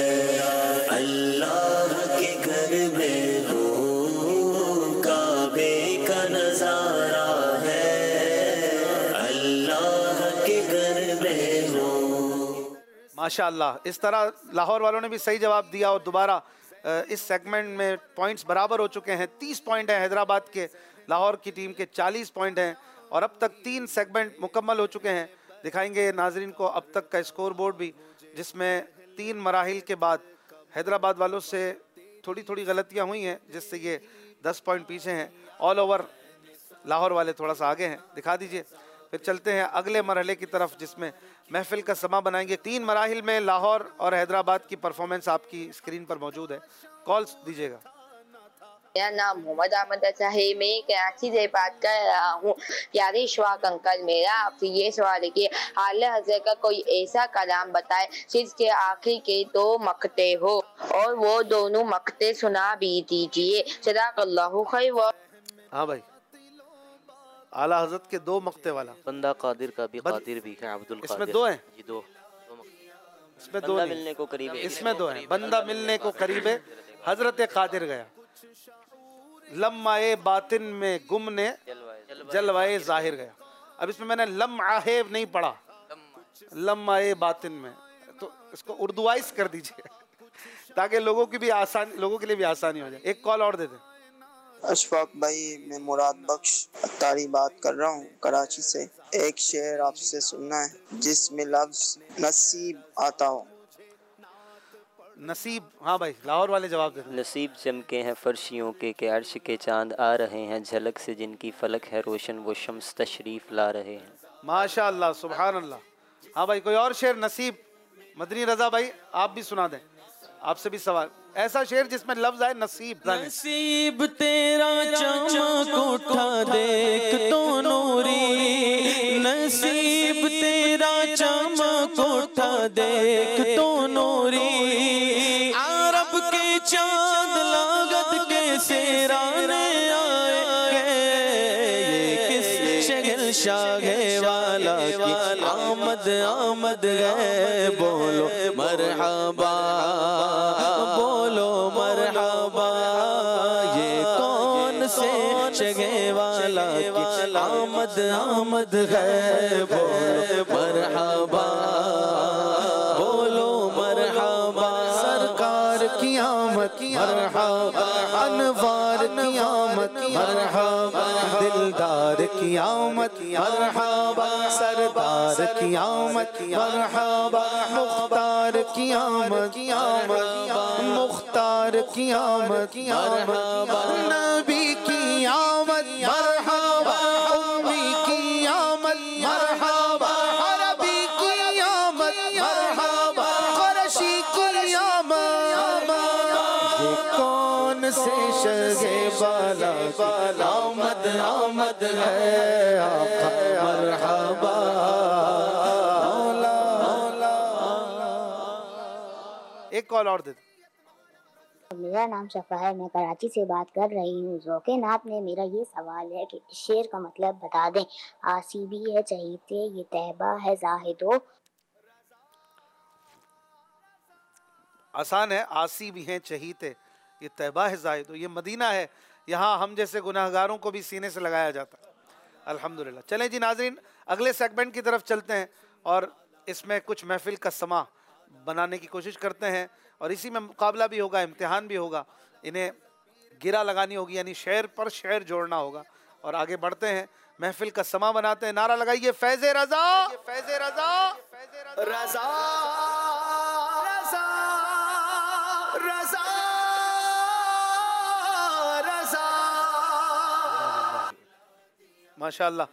अल्लाह के घर में हूँ, काबे का नज़ारा है, अल्लाह के घर में हूँ। माशाअल्लाह। इस तरह लाहौर वालों ने भी सही जवाब दिया और दोबारा इस सेगमेंट में पॉइंट्स बराबर हो चुके हैं। तीस पॉइंट हैं हैदराबाद के, लाहौर की टीम के चालीस पॉइंट हैं और अब तक तीन सेगमेंट मुकम्मल हो चुके हैं। दिखाएंगे नाजरीन को अब तक का स्कोर बोर्ड भी, जिसमें तीन मराहिल के बाद हैदराबाद वालों से थोड़ी थोड़ी गलतियां हुई हैं, जिससे ये दस पॉइंट पीछे हैं। ऑल ओवर लाहौर वाले थोड़ा सा आगे हैं। दिखा दीजिए। फिर चलते हैं अगले मरहले की तरफ, जिसमें महफिल का समा बनाएंगे। तीन मराहिल में लाहौर और हैदराबाद की परफॉर्मेंस आपकी स्क्रीन पर मौजूद है। कॉल्स दीजिएगा। मेरा नाम मोहम्मद अहमद अच्छा है, मैं कराची से बात कर रहा हूँ। प्यारे इशफाक अंकल, मेरा आपसे ये सवाल है कि आला हज़रत का कोई ऐसा कलाम बताए जिसके आखिर के दो मकते हो और वो दोनों मकते सुना भी दीजिए। सदाकल्लाहु खैर। हाँ भाई, आला हज़रत के दो मकते वाला। बंदा कादिर का भी कादिर भी है, अब्दुल कादिर। इसमें दो हैं जी, दो। इसमें दो मिलने को करीब है। इसमें दो हैं। बंदा मिलने को करीब है, हजरत कादिर गया, लम्हाए बातिन में गुम ने जलवाए जाहिर गया। अब इसमें मैंने लम्हाए नहीं पढ़ा, लम्हाए बातिन में, तो इसको उर्दूवाइज कर दीजिए ताकि लोगों की भी आसान लोगों के लिए भी आसानी हो जाए। एक कॉल और दे दें। अशफाक भाई, मैं मुराद बख्श अत्तारी बात कर रहा हूँ कराची से। एक शेर आपसे सुनना है जिसमें लफ्ज नसीब आता हो। नसीब। हाँ भाई, लाहौर वाले जवाब दे। नसीब चमके हैं फर्शियों के के अर्श के चांद आ रहे हैं, झलक से जिनकी फलक है रोशन वो शम्स तशरीफ ला रहे हैं। माशाअल्लाह, सुभान अल्लाह। हाँ भाई, कोई और शेर नसीब। मदनी रजा भाई, आप भी सुना दें। आपसे भी सवाल, ऐसा शेर जिसमें लफ्ज आए नसीब। नसीब तेरा चमक उठा देख तो नूरी, नसीब तेरा चमक उठा देख तो नूरी, अरब के चांद लागत के सेराने आएंगे, ये किस शगल शागे वाला की आमद आमद है, बोलो मरहबा बोलो मरहबा, ये कौन से शगे वाला की आमद आमद है, बोलो मरहबा बोलो मरहबा। सरकार की आमद मरहबा, अनवार की आमद मरहबा, दिलदार की आमद मरहबा, सरदार की आमद मरहबा, मुख्तार की आमद मुख्तार की आमद मरहबा, नबी की आमद मरहबा, उम्मी की आमद मरहबा, अरबी की आमद मरहबा, कुरैशी की आमद। ये कौन से शगे बाला की आमद आमद है, आका मरहबा। एक कॉल और दे। मेरा नाम शफा है, मैं कराची से बात कर रही हूँ। ज़ौक़े नात में मेरा ये सवाल है कि शेर का मतलब बता दें। आसीबी है चहीते, ये तहबा है जाहिदो। आसान है। आसी भी हैं चहीते, ये तहबा है जाहिदो। ये मदीना है, यहाँ हम जैसे गुनाहगारों को भी सीने से लगाया जाता है। अल्हम्दुलिल्लाह। चलें जी नाजरीन, अगले सेगमेंट की तरफ चलते हैं और इसमें कुछ महफिल का समा बनाने की कोशिश करते हैं और इसी में मुकाबला भी होगा, इम्तिहान भी होगा। इन्हें गिरा लगानी होगी, यानी शेर पर शेर जोड़ना होगा। और आगे बढ़ते हैं, महफिल का समा बनाते हैं। नारा लगाइए फैज़े रज़ा, फैज़े रज़ा, रज़ा रजा रजा। माशाअल्लाह,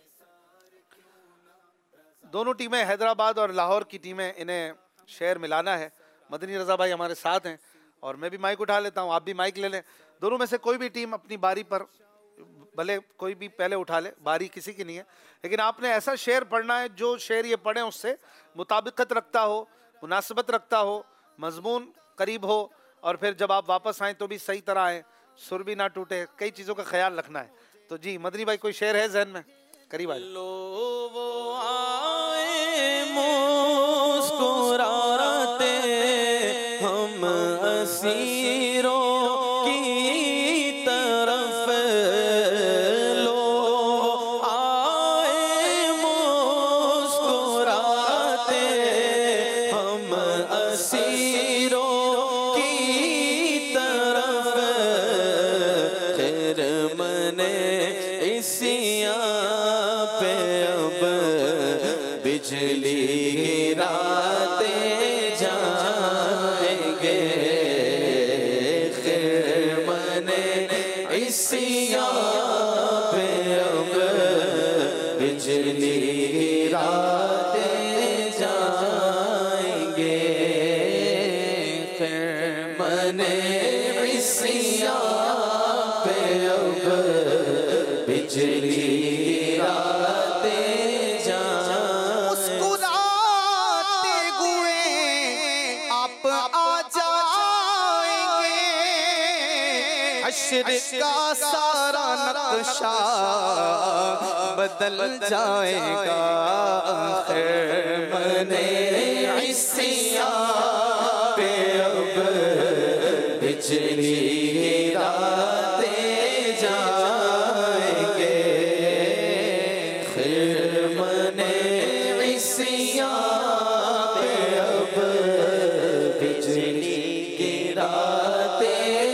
दोनों टीमें हैदराबाद और लाहौर की टीमें, इन्हें शेर मिलाना है। मदनी रजा भाई हमारे साथ हैं और मैं भी माइक उठा लेता हूँ, आप भी माइक ले लें। दोनों में से कोई भी टीम अपनी बारी पर, भले कोई भी पहले उठा ले, बारी किसी की नहीं है, लेकिन आपने ऐसा शेर पढ़ना है जो शेर ये पढ़े उससे मुताबिकत रखता हो, मुनासिबत रखता हो, मजमून करीब हो, और फिर जब आप वापस आएँ तो भी सही तरह आएँ, सुर भी ना टूटे, कई चीज़ों का ख्याल रखना है। तो जी मदनी भाई कोई शेर है जहन में? करीब आ लो वो आए मुस्कुराते हम असीरों की तरफ, लो आए मुस्कुराते हम असीरों की तरफ, खैर मने इसिया पे अब बिजली गिराते जाएंगे, खैर मने इसिया पे अब बिजली गिराते जाएंगे, खैर मने इसिया पे अब बिजली गिराते जाएंगे। मुस्कुराते हुए आप आ जाएंगे, हश्र का सारा नक्शा बदल जाएगा, खैर मने इसिया पे अब बिजली गिराते जाएंगे, खैर मने इसिया पे अब बिजली गिराते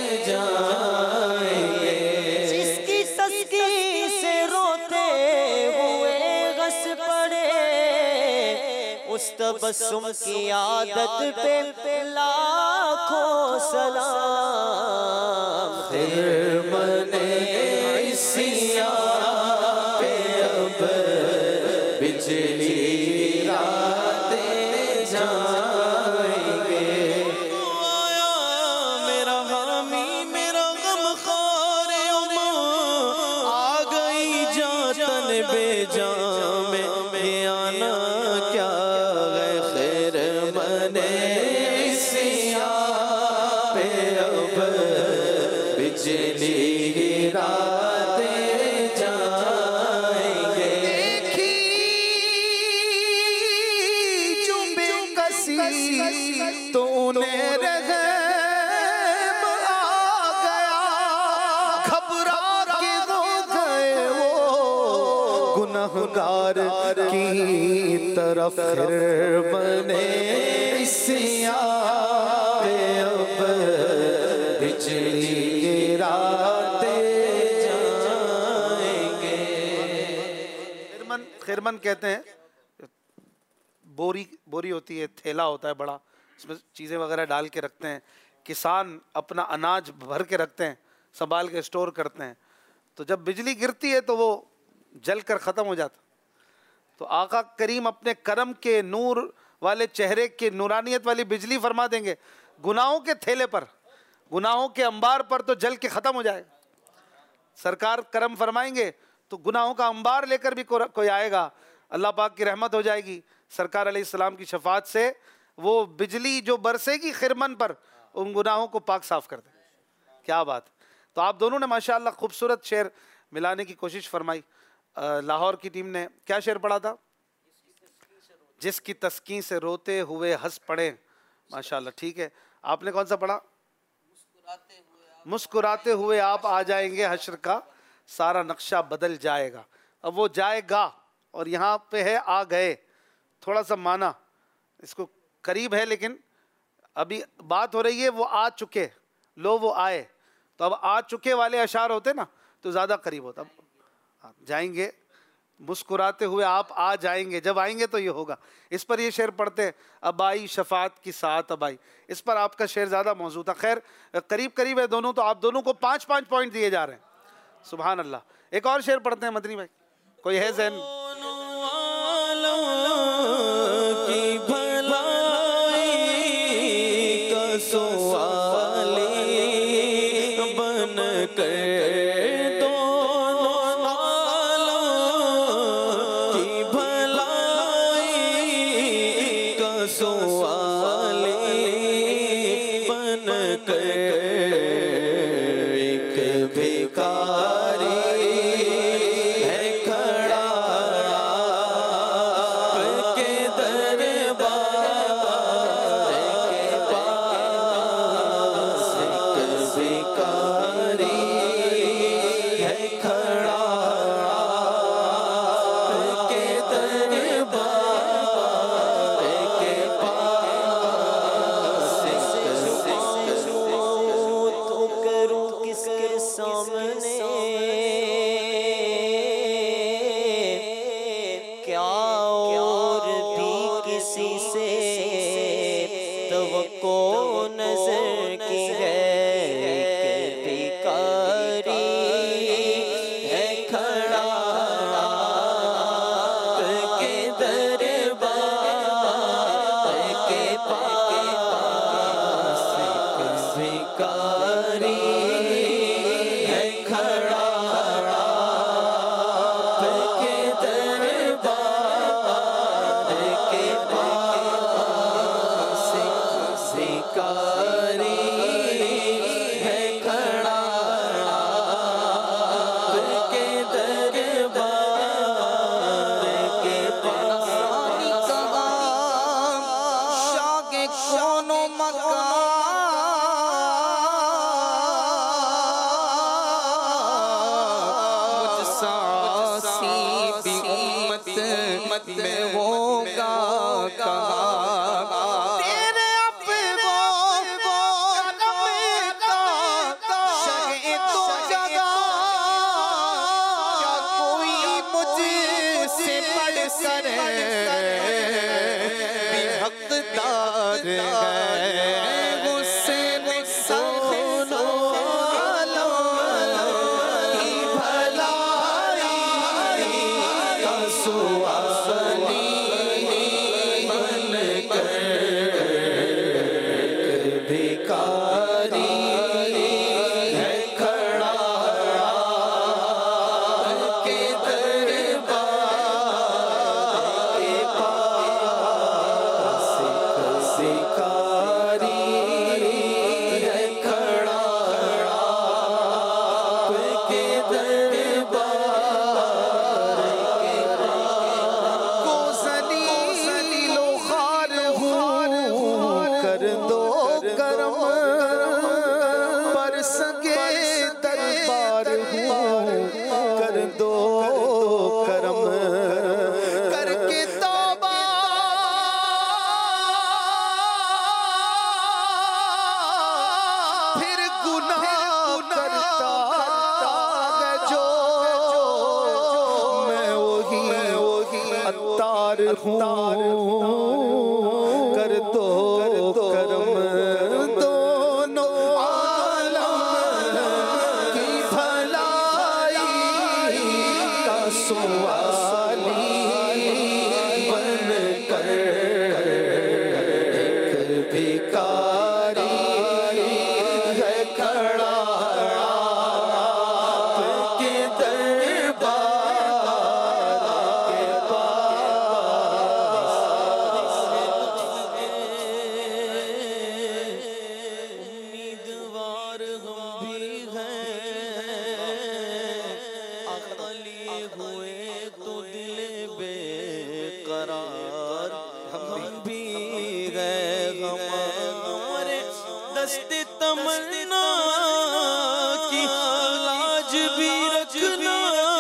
जाएंगे। जिसकी तस्की से रोते हुए गस पड़े, उस तबस्सुम की आदत पे लाखों सलाम, खैर मने इसिया पे अब बिजली गिराते जाएंगे। आया मेरा हामी मेरा गमखार उमा, आ गई जातन बेजां में ये आना क्या है, खैर मने इसिया पे अब बिजली गिराते जाएंगे। देखी जो बेकसी तो उन्हें रहम आ गया, घबरा के हो गए वो गुनहगार की तरफ, फिर बने इसिया पे अब बिजली गिराते जाएंगे। खिरमन खिरमन कहते हैं, बोरी बोरी होती है, थैला होता है बड़ा, उसमें चीज़ें वगैरह डाल के रखते हैं। किसान अपना अनाज भर के रखते हैं, संभाल के स्टोर करते हैं, तो जब बिजली गिरती है तो वो जल कर ख़त्म हो जाता। तो आका करीम अपने करम के नूर वाले चेहरे के नूरानियत वाली बिजली फरमा देंगे, गुनाहों के थैले पर, गुनाहों के अंबार पर तो जल के ख़त्म हो जाएगा। सरकार करम फरमाएंगे तो गुनाहों का अंबार लेकर भी को, कोई आएगा, अल्लाह पाक की रहमत हो जाएगी। सरकार अलैहिस्सलाम की शफात से वो बिजली जो बरसेगी खिरमन पर, उन गुनाहों को पाक साफ कर दे। क्या बात। तो आप दोनों ने माशाअल्लाह खूबसूरत शेर मिलाने की कोशिश फरमाई। लाहौर की टीम ने क्या शेर पढ़ा था? जिसकी तस्कीन से रोते हुए हंस पड़े। माशाअल्लाह, ठीक है। आपने कौन सा पढ़ा? मुस्कुराते हुए आप आ जाएंगे, हश्र का सारा नक्शा बदल जाएगा। अब वो जाएगा और यहाँ पे है आ गए, थोड़ा सा माना इसको करीब है, लेकिन अभी बात हो रही है वो आ चुके, लो वो आए। तो अब आ चुके वाले अशार होते ना तो ज़्यादा करीब होता। जाएंगे मुस्कुराते हुए आप आ जाएंगे, जब आएंगे तो ये होगा। इस पर ये शेर पढ़ते हैं, अब आई शफात की साथ अब आई। इस पर आपका शेर ज़्यादा मौजूद था। खैर करीब करीब है दोनों, तो आप दोनों को पाँच पाँच पॉइंट दिए जा रहे हैं। सुभान अल्लाह। एक और शेर पढ़ते हैं मदनी भाई, कोई है ज़हन? की भलाई का सवाली बन कर दोनों आलम की भलाई का सवाली बन कर एक भिखारी है खड़ा के दरबार के पास। एक भिखारी है खड़ा के दरबार के पास। तो करूं किसके सामने, क्या और भी किसी से तवक्को नजर की है। एक भिखारी है खड़ा के दरबार के पास। एक भिखारी है खड़ा के दरबार के पास। भिखारी है खड़ा के दरबार के पास। शागे कोनो मुझसासी भी उम्मत में होगा कहाँ। तेरे अफ़ग़ान का शगे तो जगा, क्या कोई मुझसे बढ़कर भी हकदार है। गुस्से में सोनो की भलाई का सुआली बन कर भिखारी है खड़ा के दरबार के पास। भिखारी है खड़ा के दरबार के पास। को ज़लीलो ख़ार हूँ कर दो करम, पर सगे दरबार हूँ कर दो करम। करके तौबा फिर गुनाह करता है जो, मैं वही अत्तार हूँ कर दो करम। दोनों आलम की भलाई का सुवाली बन कर एक भिखारी है खड़ा के दरबार के पास। उम्मीदवार हम भी हैं, अकली हुए तो दिल बेकरार हम भी गए। हमारे दस्ते तमन्ना की लाज भी रखना,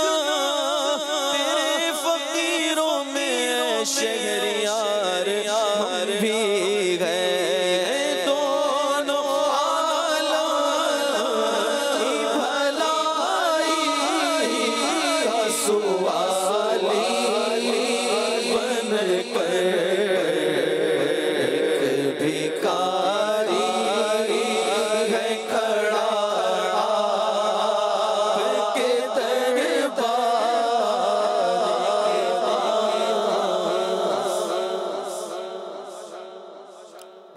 तेरे फकीरों में शहरियार हम भी गए। दोनों आलम की भलाई का सुवाली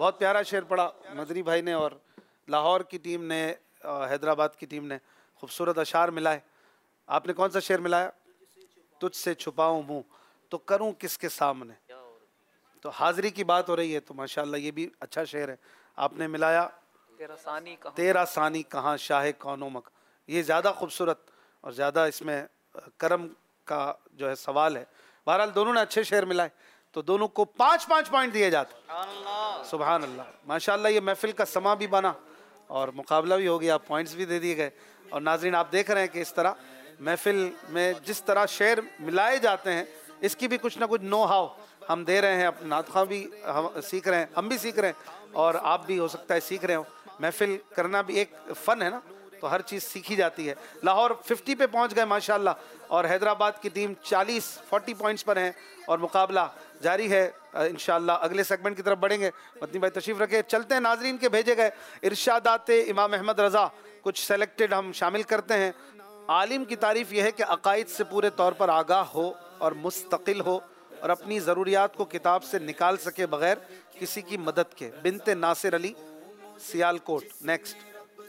बहुत प्यारा शेर पढ़ा मदरी भाई ने, और लाहौर की टीम ने, हैदराबाद की टीम ने खूबसूरत अशार मिलाए। आपने कौन सा शेर मिलाया? तुझसे छुपाऊं मुँह तो करूं किसके सामने। तो हाजिरी की बात हो रही है, तो माशाल्लाह ये भी अच्छा शेर है। आपने मिलाया तेरा सानी कहाँ, तेरा सानी कहाँ शाह कौनो मक। ये ज़्यादा खूबसूरत और ज़्यादा इसमें करम का जो है सवाल है। बहरहाल दोनों ने अच्छे शेर मिलाए, तो दोनों को पाँच पाँच पॉइंट दिए जाते। सुभान अल्लाह, माशाल्लाह ये महफिल का समा भी बना और मुकाबला भी हो गया, पॉइंट्स भी दे दिए गए। और नाज़रीन आप देख रहे हैं कि इस तरह महफिल में जिस तरह शेर मिलाए जाते हैं, इसकी भी कुछ ना कुछ नो हाव हम दे रहे हैं। अपने नात ख़्वाह भी हम सीख रहे हैं, हम भी सीख रहे हैं, और आप भी हो सकता है सीख रहे हो। महफिल करना भी एक फ़न है ना, तो हर चीज़ सीखी जाती है। लाहौर पचास पे पहुंच गए माशाल्लाह, और हैदराबाद की टीम चालीस चालीस पॉइंट्स पर है, और मुकाबला जारी है। इंशाल्लाह अगले सेगमेंट की तरफ बढ़ेंगे। मदनी भाई तशरीफ़ रखे। चलते हैं नाजरीन के भेजे गए इरशादात इमाम अहमद रज़ा, कुछ सेलेक्टेड हम शामिल करते हैं। आलिम की तारीफ़ यह है कि अकायद से पूरे तौर पर आगाह हो और मुस्तकिल हो, और अपनी ज़रूरियात को किताब से निकाल सके बग़ैर किसी की मदद के। बिनते नासिर अली, सियालकोट। नेक्स्ट,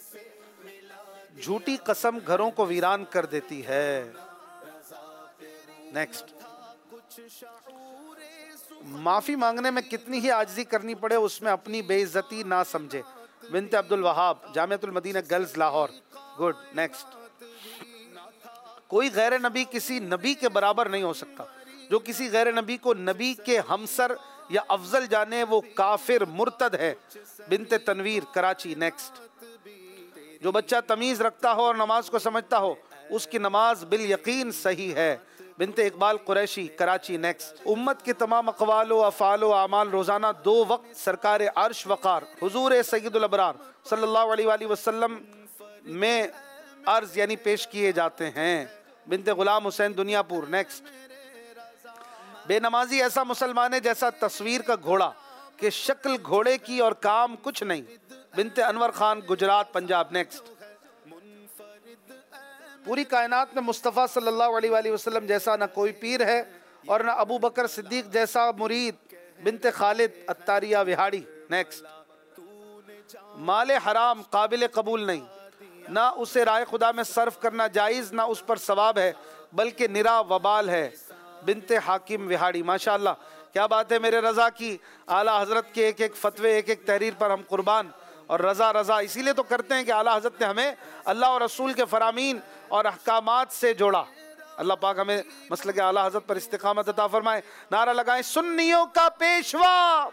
झूठी कसम घरों को वीरान कर देती है। नेक्स्ट, माफ़ी मांगने में कितनी ही आजिज़ी करनी पड़े उसमें अपनी बेइज्जती ना समझे। Binte Abdul Wahab, Jamiatul Madina girls Lahore. Good. Next, कोई गैर नबी किसी नबी के बराबर नहीं हो सकता। जो किसी गैर नबी को नबी के हमसर या अफजल जाने वो काफिर मुर्तद है। बिनते तनवीर, कराची। नेक्स्ट, जो बच्चा तमीज़ रखता हो और नमाज को समझता हो उसकी नमाज बिल यकीन सही है। बिनते इकबाल कुरैशी, कराची। नेक्स्ट, उम्मत के तमाम अक़वाल व अफ़ाल व आमाल रोज़ाना दो वक्त सरकार अर्श वक़ार हुज़ूर सय्यदुल अबरार सल्लल्लाहु अलैहि वसल्लम में अर्ज़ यानी पेश किए जाते हैं। बिनते गुलाम हुसैन, दुनियापुर। नेक्स्ट, बेनमाजी ऐसा मुसलमान है जैसा तस्वीर का घोड़ा, कि शक्ल घोड़े की और काम कुछ नहीं। बिनते अनवर खान, गुजरात पंजाब। नेक्स्ट, पूरी कायनात में मुस्तफ़ा सल्लल्लाहु अलैहि वसल्लम जैसा न कोई पीर है और न अबू बकर सिद्दीक जैसा मुरीद। बिनते खालिद, अत्तारिया विहाड़ी। नेक्स्ट, माल हराम काबिल कबूल नहीं, ना उसे राय खुदा में सर्फ करना जायज़, ना उस पर सवाब है, बल्कि निरा वबाल है। बिनते हाकिम विहाड़ी। माशाअल्लाह, क्या बात है मेरे रज़ा की। आला हज़रत के एक एक फतवे, एक एक तहरीर पर हम कुर्बान। और रज़ा रज़ा इसीलिए तो करते हैं कि आला हज़रत ने हमें अल्लाह और रसूल के फ़रामीन और अहकामात से जोड़ा। अल्लाह पाक हमें मसलक आला हज़रत पर इस्तिक़ामत अता फरमाए। नारा लगाएं, सुन्नियों का पेशवा,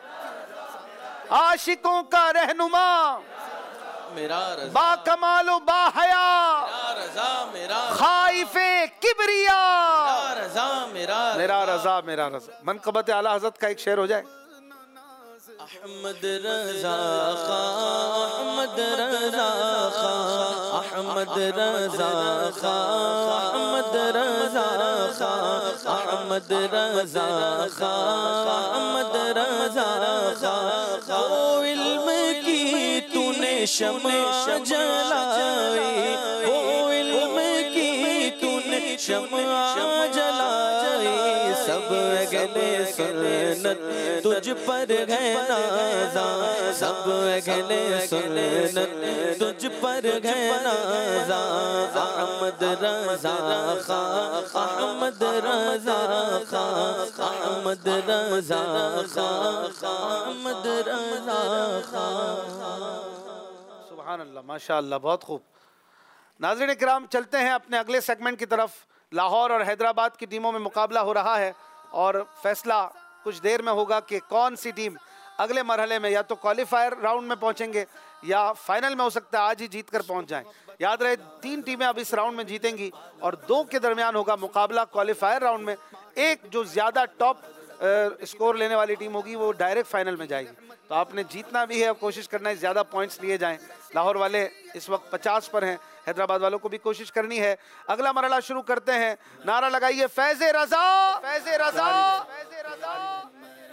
आशिकों का रहनुमा, मेरा रज़ा, बा कमालो बा हया, रज़ा मेरा, खाइफे किबरिया, मेरा रज़ा मेरा, मेरा रज़ा मेरा रज़ा। मनक़बत आला हज़रत का एक शेर हो जाए। अहमद रज़ा खा, अहमद रज़ा खा, अहमद रज़ा खा, अहमद रज़ा खा, अहमद रज़ा खा, अहमद रज़ा खा। वो इल्म की तूने शम्मा जलाई, वो इल्म की तूने शम्मा जलाई। सब अगले सुन्नत तुझ पर है नाज़ा, सब अगले सुन्नत तुझ पर है नाज़ा। अहमद रज़ा खा, अहमद रज़ा खा, अहमद रज़ा खा, अहमद रज़ा खा। सुभान अल्लाह, माशा अल्लाह, बहुत खूब। नाज़रीन किराम, चलते हैं अपने अगले सेगमेंट की तरफ। लाहौर और हैदराबाद की टीमों में मुकाबला हो रहा है, और फैसला कुछ देर में होगा कि कौन सी टीम अगले मरहले में या तो क्वालिफायर राउंड में पहुंचेंगे या फाइनल में हो सकता है आज ही जीत कर पहुँच जाएँ। याद रहे, तीन टीमें अब इस राउंड में जीतेंगी और दो के दरमियान होगा मुकाबला क्वालिफायर राउंड में। एक जो ज़्यादा टॉप स्कोर लेने वाली टीम होगी वो डायरेक्ट फाइनल में जाएगी। तो आपने जीतना भी है और कोशिश करना है ज़्यादा पॉइंट्स लिए जाएं। लाहौर वाले इस वक्त पचास पर हैं, हैदराबाद वालों को भी कोशिश करनी है। अगला मरहला शुरू करते हैं। नारा लगाइए, फैज़े रज़ा, फैज़े रज़ा, फैज़े रज़ा।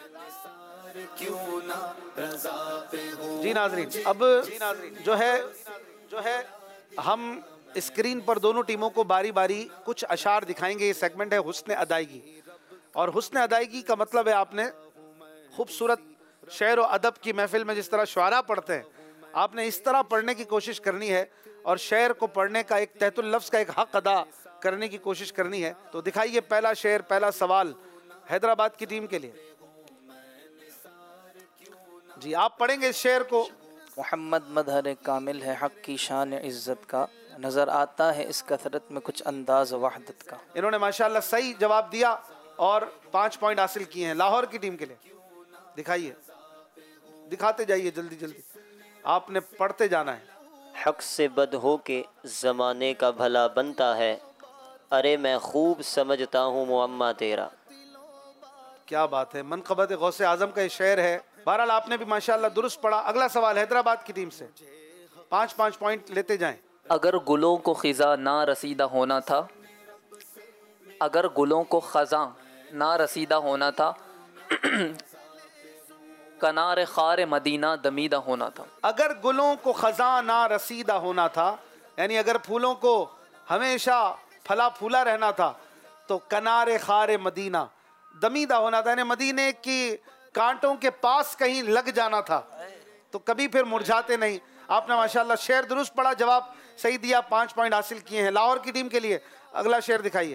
जी नाज़रीन, अब जो है जो है हम स्क्रीन पर दोनों टीमों को बारी बारी कुछ अशार दिखाएंगे। ये सेगमेंट है हुस्न अदायगी, और हुस्न अदायगी का मतलब है आपने खूबसूरत शेर व अदब की महफिल में जिस तरह शुआरा पढ़ते हैं, आपने इस तरह पढ़ने की कोशिश करनी है और शेर को पढ़ने का एक तहतुल लफ्ज़ का एक हक अदा करने की कोशिश करनी है। तो दिखाइए पहला शेर, पहला सवाल हैदराबाद की टीम के लिए। जी आप पढ़ेंगे इस शेर को। मोहम्मद मदहर कामिल है हक की शान इज़्ज़त का, नज़र आता है इस कसरत में कुछ अंदाज वहदत का। इन्होंने माशाल्लाह सही जवाब दिया और पाँच पॉइंट हासिल किए हैं। लाहौर की टीम के लिए दिखाइए, दिखाते जाइए जल्दी जल्दी, आपने पढ़ते जाना है। हक से बद हो के ज़माने का भला बनता है, अरे मैं खूब समझता हूँ मुअम्मा तेरा। क्या बात है, मनक़बत गौसे आज़म का ये शेर है। बहरहाल आपने भी माशाल्लाह दुरुस्त पढ़ा। अगला सवाल हैदराबाद की टीम से, पाँच पाँच पॉइंट लेते जाएं। अगर गुलों को खिज़ा ना रसीदा होना था, अगर गुलों को ख़ज़ा ना रसीदा होना था, कनारे खार मदीना दमीदा होना था। अगर गुलों को ख़ज़ा ना रसीदा होना था, यानी अगर फूलों को हमेशा फला फूला रहना था तो कनारे खार मदीना दमीदा होना था, यानी मदीने की कांटों के पास कहीं लग जाना था तो कभी फिर मुरझाते नहीं। आपने माशाल्लाह शेर दुरुस्त पढ़ा, जवाब सही दिया, पाँच पॉइंट हासिल किए हैं। लाहौर की टीम के लिए अगला शेर दिखाइए।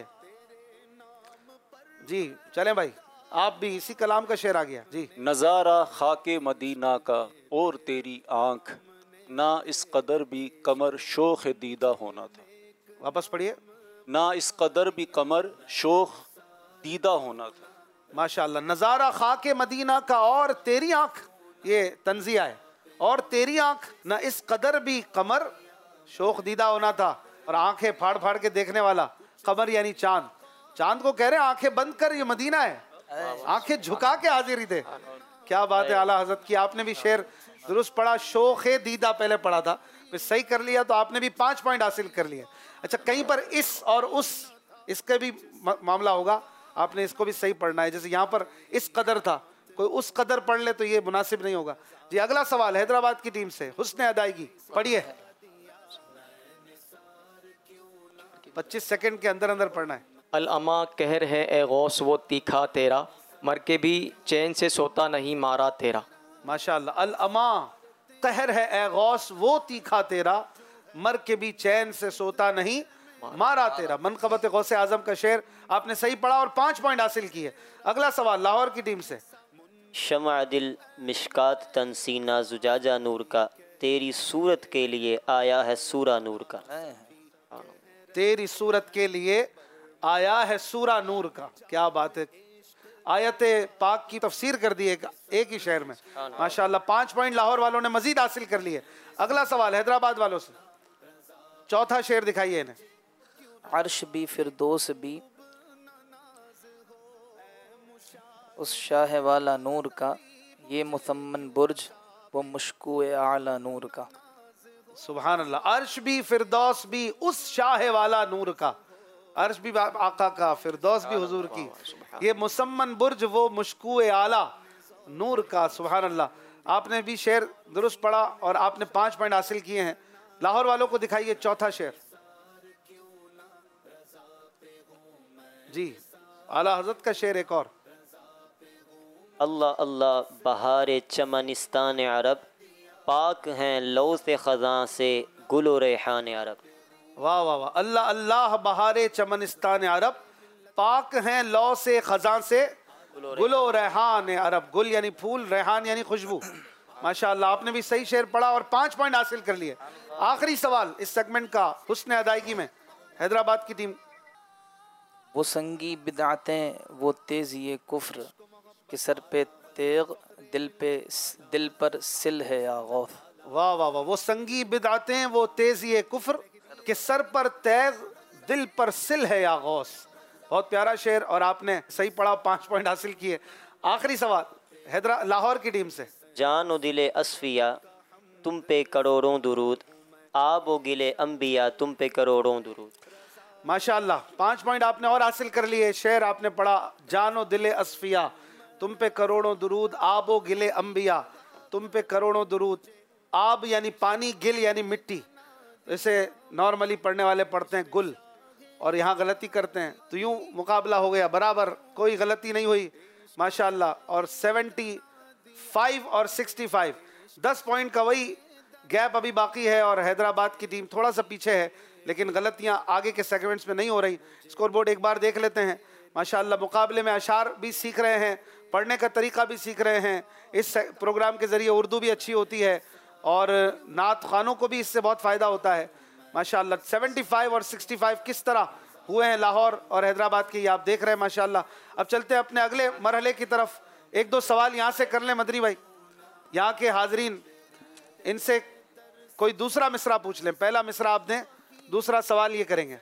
जी चलें भाई, आप भी इसी कलाम का शेर आ गया जी। नज़ारा खाके मदीना का और तेरी आँख, ना इस कदर भी कमर शोख दीदा होना था। वापस पढ़िए। ना इस कदर भी कमर शोख दीदा होना था। माशाल्लाह, नज़ारा खाके मदीना का और तेरी आँख, ये तंजिया है, और तेरी आँख ना इस कदर भी कमर शोख दीदा होना था। और आंखें फाड़ फाड़ के देखने वाला कमर यानी चांद, चांद को कह रहे हैं आंखें बंद कर, ये मदीना है, आंखें झुका के हाजिर ही थे। क्या बात है आला हजरत की, आपने भी शेर दुरुस्त पढ़ा। शोखे दीदा पहले पढ़ा था, फिर सही कर लिया तो आपने भी पाँच पॉइंट हासिल कर लिए। अच्छा, कहीं पर इस और उस इसका भी मामला होगा, आपने इसको भी सही पढ़ना है। जैसे यहाँ पर इस कदर था, कोई उस कदर पढ़ ले तो ये मुनासिब नहीं होगा। जी अगला सवाल हैदराबाद की टीम से, हुस्न अदायगी, पढ़िए। पच्चीस सेकंड के अंदर अंदर पढ़ना है। अल अमा कहर है ए गौस वो तीखा तेरा, मर के भी चैन से सोता नहीं मारा तेरा। माशाअल्लाह, अल अमा कहर है ए गौस वो तीखा तेरा, मर के भी चैन से सोता नहीं मारा तेरा। मनक़बत गौसे आज़म का शेर आपने सही पढ़ा और पाँच पॉइंट हासिल किए। अगला सवाल लाहौर की टीम से। शमा दिल मिशकात तनसीना जुजाजा नूर का, तेरी सूरत के लिए आया है सूरा नूर का। तेरी सूरत के लिए आया है सूरा नूर का। क्या बात है, आयत पाक की तफसीर कर दी एक, एक ही शहर में। माशाअल्लाह, पाँच पॉइंट लाहौर वालों ने मजीद हासिल कर लिए। अगला सवाल हैदराबाद वालों से, चौथा शेर दिखाइए इन्हें। अर्श भी फिरदौस भी उस शाह वाला नूर का, ये मुसम्मन बुर्ज वो मुश्कुए आला नूर का। सुभान अल्लाह, अर्श भी फिरदौस भी उस शाह वाला नूर का। अर्श भी आका का, फिरदौस भी हुजूर की, ये मुसम्मन बुर्ज वो मुश्कुए आला नूर का। सुभान अल्लाह, आपने भी शेर दुरुस्त पढ़ा और आपने पाँच पॉइंट हासिल किए हैं। लाहौर वालों को दिखाइए चौथा शेर। जी आला हजरत का शेर एक और। अल्लाह अल्लाह बहारे चमनिस्तान अरब, पाक हैं लौ से ख़ज़ां से गुल रेहान अरब। वाह वाह वाह, अल्लाह अल्लाह बहारे चमनिस्तान अरब, पाक हैं लौ से ख़ज़ां से गुलो रेहान अरब। गुल यानी फूल, रेहान यानी खुशबू। माशाअल्लाह, आपने भी सही शेर पढ़ा और पाँच पॉइंट हासिल कर लिए। आखिरी सवाल इस सेगमेंट का, हुस्न अदायगी में हैदराबाद की टीम। वो संगी बिदअतें वो तेज़ी कुफ्र, कि सर पे तेग दिल पे दिल पर सिल है या गौस। वाह वाह वाह, वो संगी बिदअतें वो तेज़ी कुफ्र, कि सर पर तेग दिल पर सिल है या गौस। बहुत प्यारा शेर और आपने सही पढ़ा, पाँच पॉइंट हासिल किए। आखिरी सवाल हैदरा लाहौर की टीम से। जान व दिले असफिया तुम पे करोड़ों दुरूद, आब व गिले अम्बिया तुम पे करोड़ों दुरूद। माशाअल्लाह, पाँच पॉइंट आपने और हासिल कर लिए। शेर आपने पढ़ा, जानो दिले असफिया तुम पे करोड़ों दुरूद, आबो गिले अम्बिया तुम पे करोड़ों दुरूद। आब यानी पानी, गिल यानी मिट्टी। जैसे नॉर्मली पढ़ने वाले पढ़ते हैं गुल और यहाँ गलती करते हैं, तो यूँ मुकाबला हो गया बराबर, कोई गलती नहीं हुई माशाअल्लाह। और सेवेंटी फाइव और सिक्सटी फाइव, दस पॉइंट का वही गैप अभी बाकी है और हैदराबाद की टीम थोड़ा सा पीछे है, लेकिन गलतियां आगे के सेगमेंट्स में नहीं हो रही। स्कोर बोर्ड एक बार देख लेते हैं। माशाअल्लाह मुकाबले में अशार भी सीख रहे हैं, पढ़ने का तरीका भी सीख रहे हैं। इस प्रोग्राम के ज़रिए उर्दू भी अच्छी होती है और नात खानों को भी इससे बहुत फ़ायदा होता है माशाअल्लाह। पचहत्तर और पैंसठ किस तरह हुए हैं लाहौर और हैदराबाद के, ये आप देख रहे हैं माशाअल्लाह। अब चलते हैं अपने अगले मरहले की तरफ। एक दो सवाल यहाँ से कर लें मदरी भाई, यहाँ के हाजरीन, इनसे कोई दूसरा मिसरा पूछ लें। पहला मिसरा आप दें, दूसरा सवाल ये करेंगे।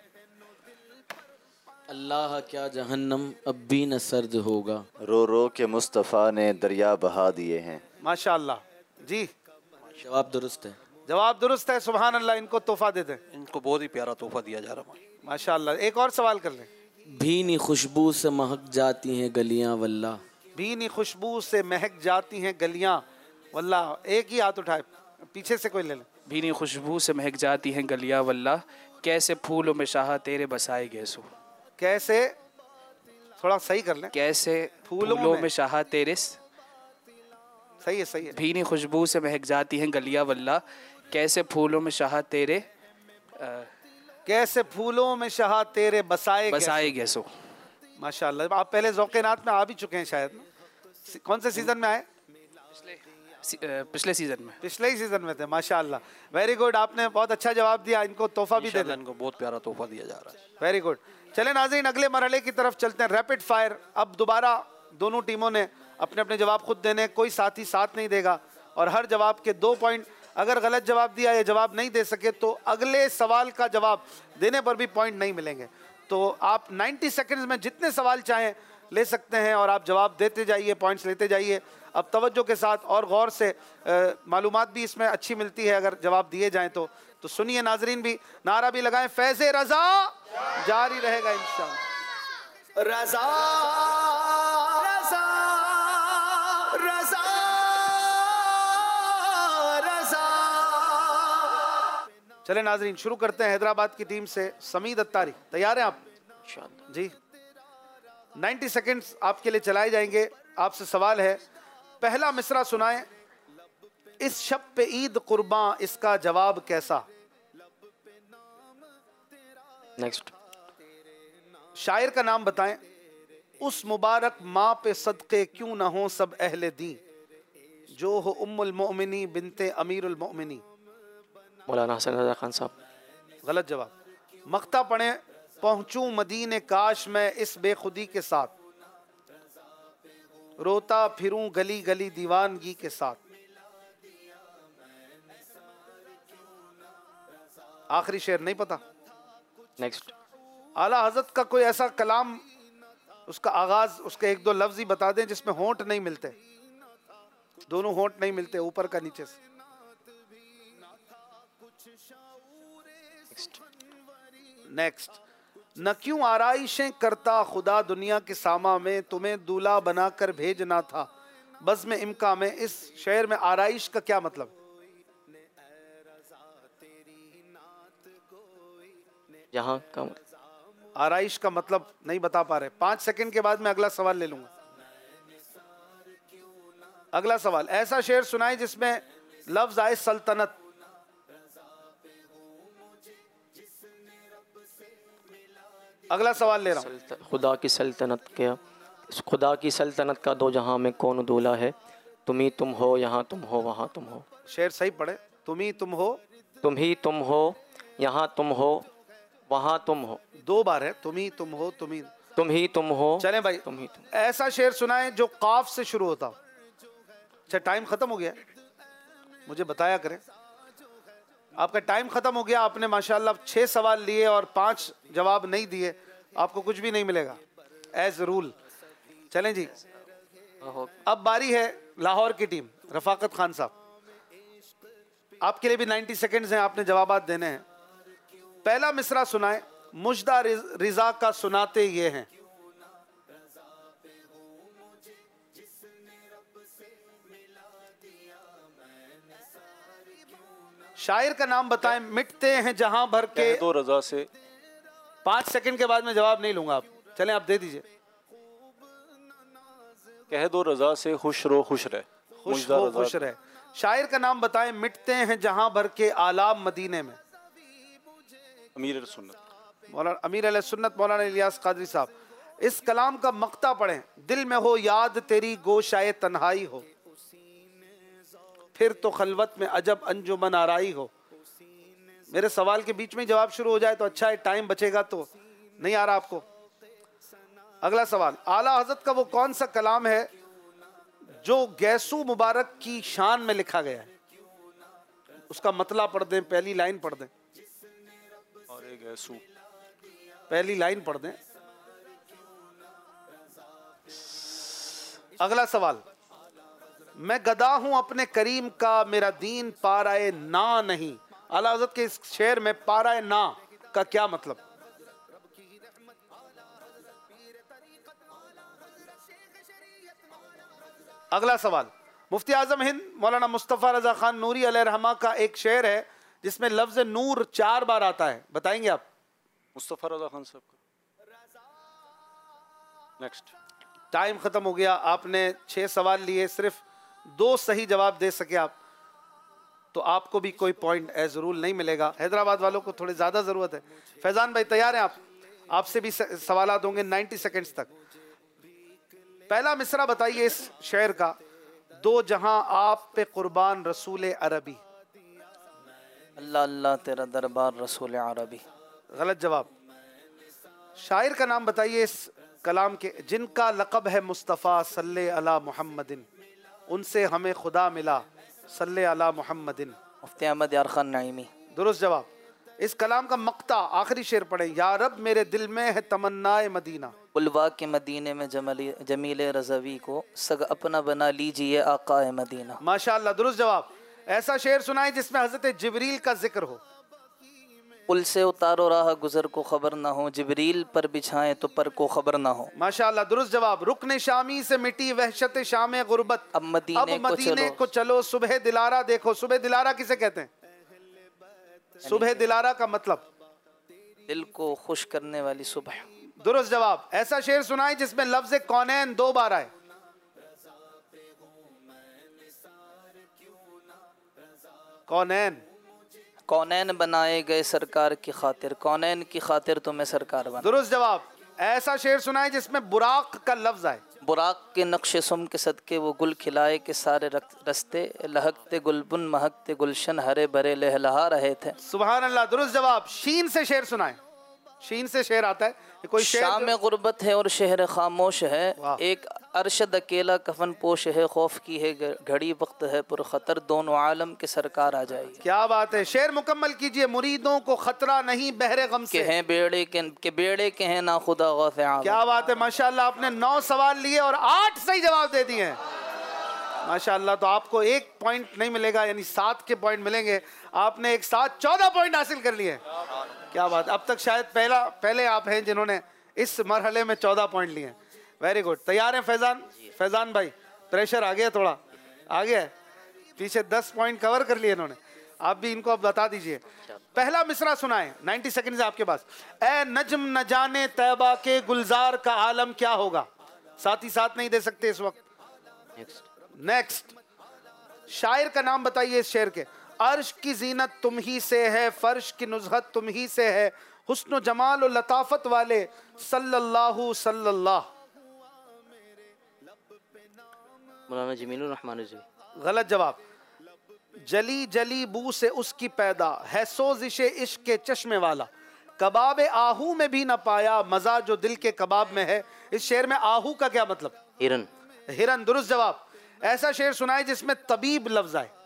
अल्लाह क्या जहन्नम अब भी न सर्द होगा, रो रो के मुस्तफ़ा ने दरिया बहा दिए हैं। माशाअल्लाह जी, जवाब दुरुस्त है। जवाब दुरुस्त है, सुभान अल्लाह। इनको तोहफा दे दें, इनको बहुत ही प्यारा तोहफा दिया जा रहा है माशाअल्लाह। एक और सवाल कर लें। भीनी खुशबू से महक जाती हैं गलियां वल्लाह, भीनी खुशबू से महक जाती हैं गलियां वल्लाह। एक ही हाथ उठाए, पीछे से कोई ले लें। भीनी खुशबू से महक जाती हैं गलियां वल्लाह, कैसे फूलों में शाह तेरे बसाए गैसो। कैसे, थोड़ा सही कर लें। कैसे फूलों, फूलों में, में शाह तेरे, सही है सही है। भीनी खुशबू से महक जाती हैं गलियां वल्लाह, कैसे फूलों में शाह तेरे आ, कैसे फूलों में शाह तेरे बसाए बसाए गैसो। माशाअल्लाह। आप पहले ज़ौक़े नात में आ भी चुके हैं शायद, कौन से सीजन में आए? पिछले सीजन में। पिछले ही सीजन में थे, माशाअल्लाह। वेरी गुड, आपने बहुत अच्छा जवाब दिया। इनको तोहफा भी दे दें, इनको बहुत प्यारा तोहफा दिया जा रहा है। Very good. चलें नाज़रीन, अगले मरहले की तरफ चलते हैं। Rapid fire. अब दोबारा दोनों टीमों ने अपने अपने जवाब खुद देने, कोई साथी साथ नहीं देगा और हर जवाब के दो पॉइंट। अगर गलत जवाब दिया या जवाब नहीं दे सके तो अगले सवाल का जवाब देने पर भी पॉइंट नहीं मिलेंगे। तो आप नब्बे सेकंड्स में जितने सवाल चाहें ले सकते हैं और आप जवाब देते जाइए, पॉइंट्स लेते जाइए। अब तवज्जो के साथ और गौर से, मालूमात भी इसमें अच्छी मिलती है अगर जवाब दिए जाएं तो। तो सुनिए नाजरीन भी, नारा भी लगाएं, फैज़े रज़ा जारी रहेगा इंशाअल्लाह। रज़ा रज़ा रज़ा रज़ा। चले नाजरीन, शुरू करते हैं हैदराबाद की टीम से। समीद अत्तारी, तैयार हैं आप? जी, नब्बे सेकंड्स आपके लिए चलाए जाएंगे। आपसे सवाल है, पहला मिसरा सुनाएं। इस शब पे ईद कुर्बान, इसका जवाब कैसा? नेक्स्ट। शायर का नाम बताएं। उस मुबारक माँ पे सदके क्यों ना हो सब अहले दी, जो हो उम्मुल मोमिनी बिनते अमीरुल मोमिनी। मौलाना हसन रज़ा खान साहब। गलत जवाब। मक्ता पढ़े, पहुंचूं मदीने काश मैं इस बेखुदी के साथ, रोता फिरूं गली गली दीवानगी के साथ। आखिरी शेर नहीं पता? नेक्स्ट। आला हजरत का कोई ऐसा कलाम, उसका आगाज, उसके एक दो लफ्ज ही बता दें जिसमें होंठ नहीं मिलते, दोनों होंठ नहीं मिलते, ऊपर का नीचे से। नेक्स्ट। न क्यों आराइशें करता खुदा दुनिया के सामा में, तुम्हें दूल्हा बनाकर भेजना था बज़्म इम्का में। इस शेर में आराइश का क्या मतलब? यहाँ का आराइश का मतलब नहीं बता पा रहे। पांच सेकंड के बाद मैं अगला सवाल ले लूंगा। अगला सवाल, ऐसा शेर सुनाए जिसमें लफ्ज आए सल्तनत। अगला सवाल ले रहा हूँ। खुदा की सल्तनत क्या, खुदा की सल्तनत का दो जहां में कौन दूल्हा है, तुम ही तुम हो, यहाँ तुम हो, वहाँ तुम हो। शेर सही पढ़े। तुम ही तुम हो, तुम ही तुम हो, यहाँ तुम हो, वहाँ तुम हो। दो बार है, तुम ही तुम हो, तुम ही तुम ही तुम हो। चलें भाई, तुम ही तुम। ऐसा शेर सुनाए जो काफ से शुरू होता हो। अच्छा, टाइम खत्म हो गया, मुझे बताया करें। आपका टाइम खत्म हो गया। आपने माशाल्लाह छह सवाल लिए और पांच जवाब नहीं दिए, आपको कुछ भी नहीं मिलेगा एज रूल। चलें जी, अब बारी है लाहौर की टीम। रफाकत खान साहब, आपके लिए भी नब्बे सेकंड्स हैं, आपने जवाबात देने हैं। पहला मिसरा सुनाए। मुजदा रिजा का सुनाते ये हैं। शायर का नाम बताएं। मिटते हैं जहां भर के। कह दो रजा से। पांच सेकंड के बाद मैं जवाब नहीं लूंगा। आप चलें, आप दे दीजिए। कह दो रजा से खुश रो खुश रह। खुश हो खुश रहे। शायर का नाम बताएं, मिटते हैं जहां भर के आलाम मदीने में। अमीर सुन्नत मौलाना अमीर अहले सुन्नत मौलाना इलियास कादरी साहब। इस कलाम का मक्ता पढ़ें, दिल में हो याद तेरी गोशाए तन्हाई हो, फिर तो खलवत में अजब अंजुमन आराई हो। मेरे सवाल के बीच में जवाब शुरू हो जाए तो अच्छा है, टाइम बचेगा तो। नहीं आ रहा आपको? अगला सवाल, आला हजरत का वो कौन सा कलाम है जो गैसू मुबारक की शान में लिखा गया है? उसका मतला पढ़ दें, पहली लाइन पढ़ दें। और एक गैसू, पहली लाइन पढ़ दें। अगला सवाल, मैं गदा हूं अपने करीम का, मेरा दीन पाराए ना नहीं। आला हज़रत के इस शेर में पाराए ना का क्या मतलब? अगला सवाल, मुफ्ती आजम हिंद मौलाना मुस्तफ़ा रजा खान नूरी अलैहिर्रहमा का एक शेर है जिसमें लफ्ज नूर चार बार आता है, बताएंगे आप? मुस्तफ़ा रजा खान साहब का। नेक्स्ट। टाइम खत्म हो गया, आपने छह सवाल लिए, सिर्फ दो सही जवाब दे सके आप, तो आपको भी कोई पॉइंट एज रूल नहीं मिलेगा। हैदराबाद वालों को थोड़ी ज्यादा जरूरत है। फैजान भाई तैयार हैं आप? आपसे भी सवालात होंगे नब्बे सेकंड्स तक। पहला मिसरा बताइए इस शेर का, दो जहां आप पे कुर्बान रसूल अरबी। अल्लाह अल्लाह तेरा दरबार रसूल अरबी। गलत जवाब। शायर का नाम बताइए इस कलाम के, जिनका लक़ब है मुस्तफ़ा सल्ले अला मुहम्मदिन, उनसे हमें खुदा मिला सल्ले अला मुहम्मदिन। मुफ्ती अहमद यार खान नईमी। दुरुस्त जवाब। इस कलाम का मक्ता आखिरी शेर पढ़े, या रब मेरे दिल में है तमन्नाए मदीना। उलवा के मदीने में जमली जमील रज़वी को सग अपना बना लीजिए आकाए मदीना। माशाअल्लाह, दुरुस्त जवाब। ऐसा शेर सुनाए जिसमें हजरत जिब्रील का जिक्र हो। पुल से उतारो राह गुजर को खबर ना हो, जिब्रील पर बिछाएं तो पर को खबर ना हो। माशाअल्लाह, दुरुस्त जवाब। रुकने शामी से मिटी वहशत शाम गुर्बत, अब मदीने, अब मदीने को, को चलो सुबह दिलारा देखो। सुबह दिलारा किसे कहते हैं? सुबह दिलारा का मतलब दिल को खुश करने वाली सुबह। दुरुस्त जवाब। ऐसा शेर सुनाए जिसमें लफ्ज कौनैन दो बार आए। कौनैन। कौनैन बनाए गए सरकार की खातिर, कौनैन की खातिर तुम्हें सरकार बना। दुरुस्त जवाब। ऐसा शेर सुनाए जिसमें बुराक का लफ्ज आए। बुराक के नक्शे सुम के सदके वो गुल खिलाए के सारे रस्ते, लहकते गुलबुन महकते गुलशन हरे भरे लहलहा रहे थे। सुभान अल्लाह, दुरुस्त जवाब। शीन से शेर सुनाए। शीन से शेर आता है कोई शेर। शाम में गुर्बत है और शहर खामोश है, एक अरशद अकेला कफन पोश है, खौफ की है घड़ी वक्त है पुरखतर, दोनों आलम के सरकार आ जाएगी। क्या बात है। शेर मुकम्मल कीजिए। मुरीदों को खतरा नहीं बहरे गम से, के हैं बेड़े के, के बेड़े के हैं ना खुदा गौसे आलम। क्या बात है। माशाअल्लाह, आपने नौ सवाल लिए और आठ सही जवाब दे दिए हैं। माशाअल्लाह, तो आपको एक पॉइंट नहीं मिलेगा, यानी सात के पॉइंट मिलेंगे। आपने एक साथ चौदह पॉइंट हासिल कर लिए। क्या बात। अब तक शायद पहला पहले आप हैं जिन्होंने इस मरहले में चौदह पॉइंट लिए। Very good. तैयार हैं फैजान? फैजान भाई, प्रेशर आ गया, थोड़ा आ गया है। पीछे दस पॉइंट कवर कर लिए इन्होंने, आप भी इनको अब बता दीजिए। पहला मिसरा सुनाए, नब्बे सेकंड आपके पास। ए नजम न जाने तैबा के गुलजार का आलम क्या होगा। साथ ही साथ नहीं दे सकते इस वक्त। नेक्स्ट। शायर का नाम बताइए इस शेर के। अर्श की जीनत तुम ही से है, फर्श की नुज़हत तुम ही से है, हुस्न जमाल और लताफत वाले सल्लल्लाहु सल्लल्लाहु। मौलाना जमीलुर रहमान। गलत जवाब। जली जली बू से उसकी पैदा है, सोजिशे इश्क के चश्मे वाला, कबाब आहू में भी न पाया मजा जो दिल के कबाब में है। इस शेर में आहू का क्या मतलब? हिरन। हिरन, दुरुस्त जवाब। ऐसा शेर सुनाए जिसमें तबीब लफ्ज आए।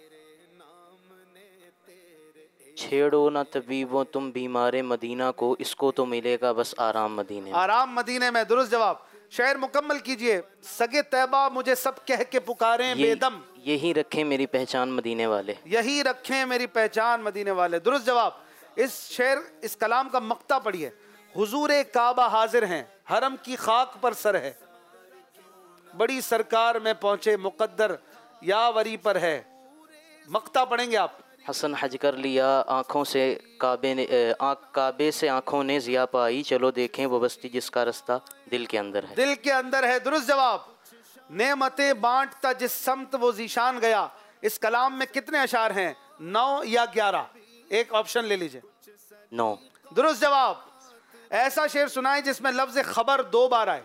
छेड़ो ना तबीबों तुम बीमारे मदीना को, इसको तो मिलेगा बस आराम मदीने में। आराम मदीने में, दुरुस्त जवाब। शेर मुकम्मल कीजिए। सगे तैबा मुझे सब कह के पुकारे बेदम, यही रखें मेरी पहचान मदीने वाले, यही रखें मेरी पहचान मदीने वाले। दुरुस्त जवाब। इस शेर इस कलाम का मक्ता पढ़िए। हुजूर काबा हाजिर हैं, हरम की खाक पर सर है, बड़ी सरकार में पहुंचे मुकद्दर यावरी पर है। मक्ता पढ़ेंगे आप। हसन हज कर लिया आँखों से काबे ने आँख काबे से आँखों ने जिया पाई, चलो देखें वो बस्ती जिसका रास्ता दिल के अंदर है। दिल के अंदर है, दुरुस्त जवाब। नेमतें बांटता जिस समत वो जीशान गया। इस कलाम में कितने अशार हैं, नौ या ग्यारह? एक ऑप्शन ले लीजिए। नौ। दुरुस्त जवाब। ऐसा शेर सुनाए जिसमें लफ्ज खबर दो बार आए।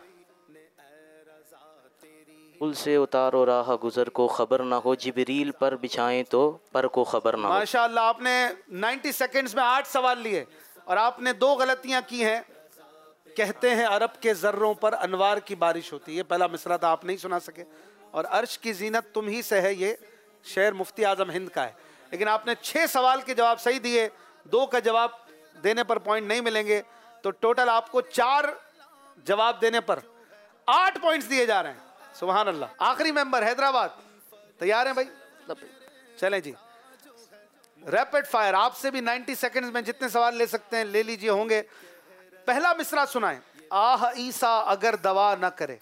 पुल से उतारो राह गुजर को खबर ना हो, जिबरील पर बिछाएं तो पर को खबर ना हो। माशाअल्लाह, आपने नब्बे सेकंड्स में आठ सवाल लिए और आपने दो गलतियां की हैं। कहते हैं अरब के जर्रों पर अनवार की बारिश होती है, पहला मिसरा था, आप नहीं सुना सके। और अर्श की जीनत तुम ही से है, ये शेर मुफ्ती आजम हिंद का है। लेकिन आपने छह सवाल के जवाब सही दिए, दो का जवाब देने पर पॉइंट नहीं मिलेंगे, तो टोटल आपको चार जवाब देने पर आठ पॉइंट्स दिए जा रहे हैं। सुभान अल्लाह। आखिरी मेंबर हैदराबाद, तैयार हैं भाई? चलें जी, रैपिड फायर। आपसे भी नब्बे सेकंड्स में जितने सवाल ले सकते हैं ले लीजिए, होंगे। पहला मिसरा सुनाएं। आह ईसा अगर दवा न करे।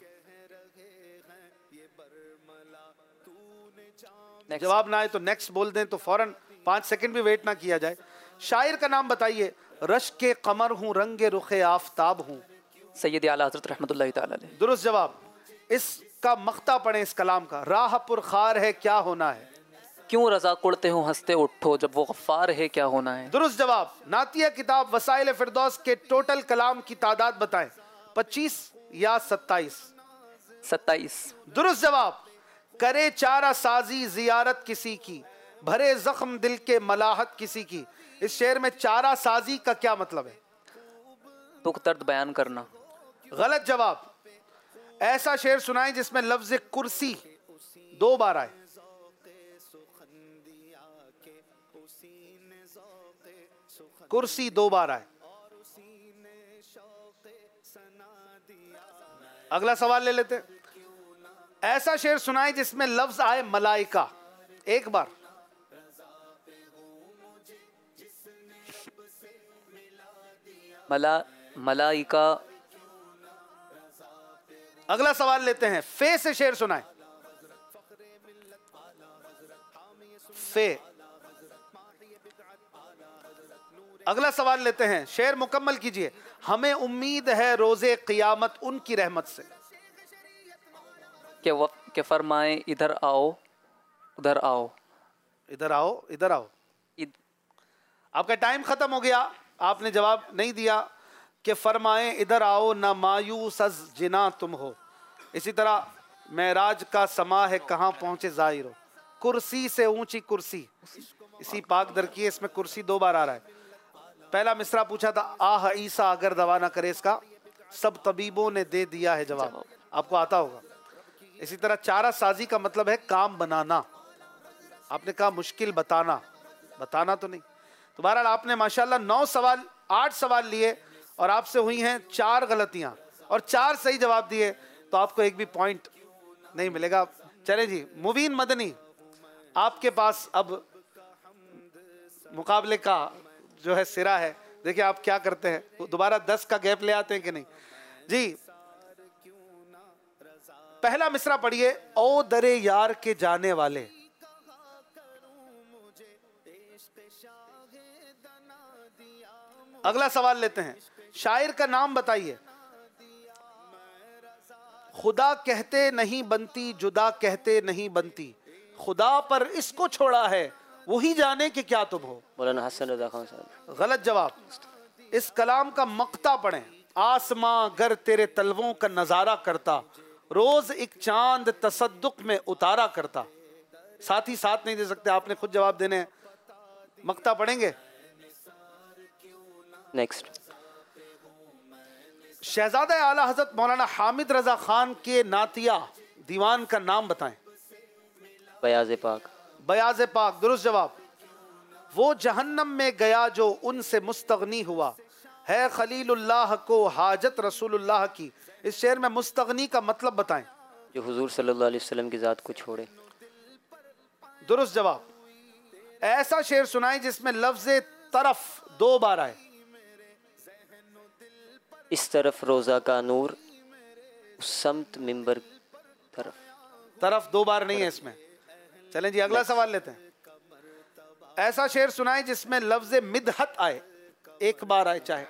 जवाब ना आए तो नेक्स्ट बोल दें, तो फौरन पांच सेकंड भी वेट ना किया जाए। शायर का नाम बताइए। रश के कमर हूँ, रंगे रुखे आफताब हूँ। सैयद आला हज़रत रहमतुल्लाहि तआला अलैह। दुरुस्त जवाब। इसका मख्ता पढ़े इस कलाम का। राह पुरखार है क्या होना है। क्यों रजा कुड़ते हो हंसते उठो, जब वो गफ्फार है क्या होना है। दुरुस्त जवाब। नातिया किताब वसाइल फिरदौस के टोटल कलाम की तादाद बताएं, पच्चीस या सत्ताईस? सत्ताईस। दुरुस्त जवाब। करे चारा साजी जियारत किसी की, भरे जख्म दिल के मलाहत किसी की। इस शेर में चारा साजी का क्या मतलब है? दुख दर्द बयान करना। गलत जवाब। ऐसा शेर सुनाए जिसमें लफ्ज कुर्सी दो बार आए। कुर्सी दो बार आए। अगला सवाल ले लेते। ऐसा शेर सुनाए जिसमें लफ्ज आए मलाइका एक बार। मला मलाइका। अगला सवाल लेते हैं। फे से शेर सुनाए। फे। अगला सवाल लेते हैं, शेर मुकम्मल कीजिए। हमें उम्मीद है रोजे क़ियामत उनकी रहमत से। के वो के फरमाए इधर आओ उधर आओ। इधर आओ इधर आओ। आपका टाइम खत्म हो गया, आपने जवाब नहीं दिया। कि फरमाए इधर आओ ना मायूस अज जिना तुम हो। इसी तरह मेराज का समा है कहाँ पहुंचे ज़ाहिर हो। कुर्सी से ऊंची कुर्सी, इसी पाक दर की, इसमें कुर्सी दो बार आ रहा है। पहला मिसरा पूछा था आह ईसा अगर दवा ना करे, इसका सब तबीबों ने दे दिया है जवाब, आपको आता होगा। इसी तरह चारा साजी का मतलब है काम बनाना, आपने कहा मुश्किल बताना, बताना तो नहीं। तो बहरहाल आपने माशाल्लाह नौ सवाल आठ सवाल लिए और आपसे हुई हैं चार गलतियां और चार सही जवाब दिए, तो आपको एक भी पॉइंट नहीं मिलेगा। चले जी, मुबीन मदनी आपके पास अब मुकाबले का जो है सिरा है। देखिए आप क्या करते हैं, दोबारा दस का गैप ले आते हैं कि नहीं जी। पहला मिसरा पढ़िए। ओ दरे यार के जाने वाले। अगला सवाल लेते हैं। शायर का नाम बताइए। खुदा कहते नहीं बनती, जुदा कहते नहीं बनती, खुदा पर इसको छोड़ा है वही जाने कि क्या तुम हो। मौलाना हसन रज़ा खान साहब। गलत जवाब। इस कलाम का मक्ता पढ़ें। आसमां गर तेरे तलवों का नजारा करता, रोज एक चांद तसद्दुक में उतारा करता। साथ ही साथ नहीं दे सकते, आपने खुद जवाब देने हैं। मक्ता पढ़ेंगे। नेक्स्ट। शहजादा आला हजरत मौलाना हामिद रजा खान के नातिया दीवान का नाम बताएं। बयाज़ पाक। बयाज़ पाक दुरुस्त जवाब। वो जहन्नम में गया जो उनसे मुस्तगनी हुआ, है खलीलुल्लाह को हाजत रसूलुल्लाह की। इस शेर में मुस्तगनी का मतलब बताएं। जो हुजूर सल्लल्लाहु अलैहि वसल्लम की ज़ात को छोड़े। दुरुस्त जवाब। ऐसा शेर सुनाए जिसमें लफ्ज तरफ दो बार आए। इस तरफ रोज़ा का नूर, उस समत मिंबर तरफ। तरफ दो बार नहीं है इसमें। चलें जी अगला सवाल लेते हैं। ऐसा शेर सुनाए जिसमें लफ्ज मिदहत आए, एक बार आए चाहे।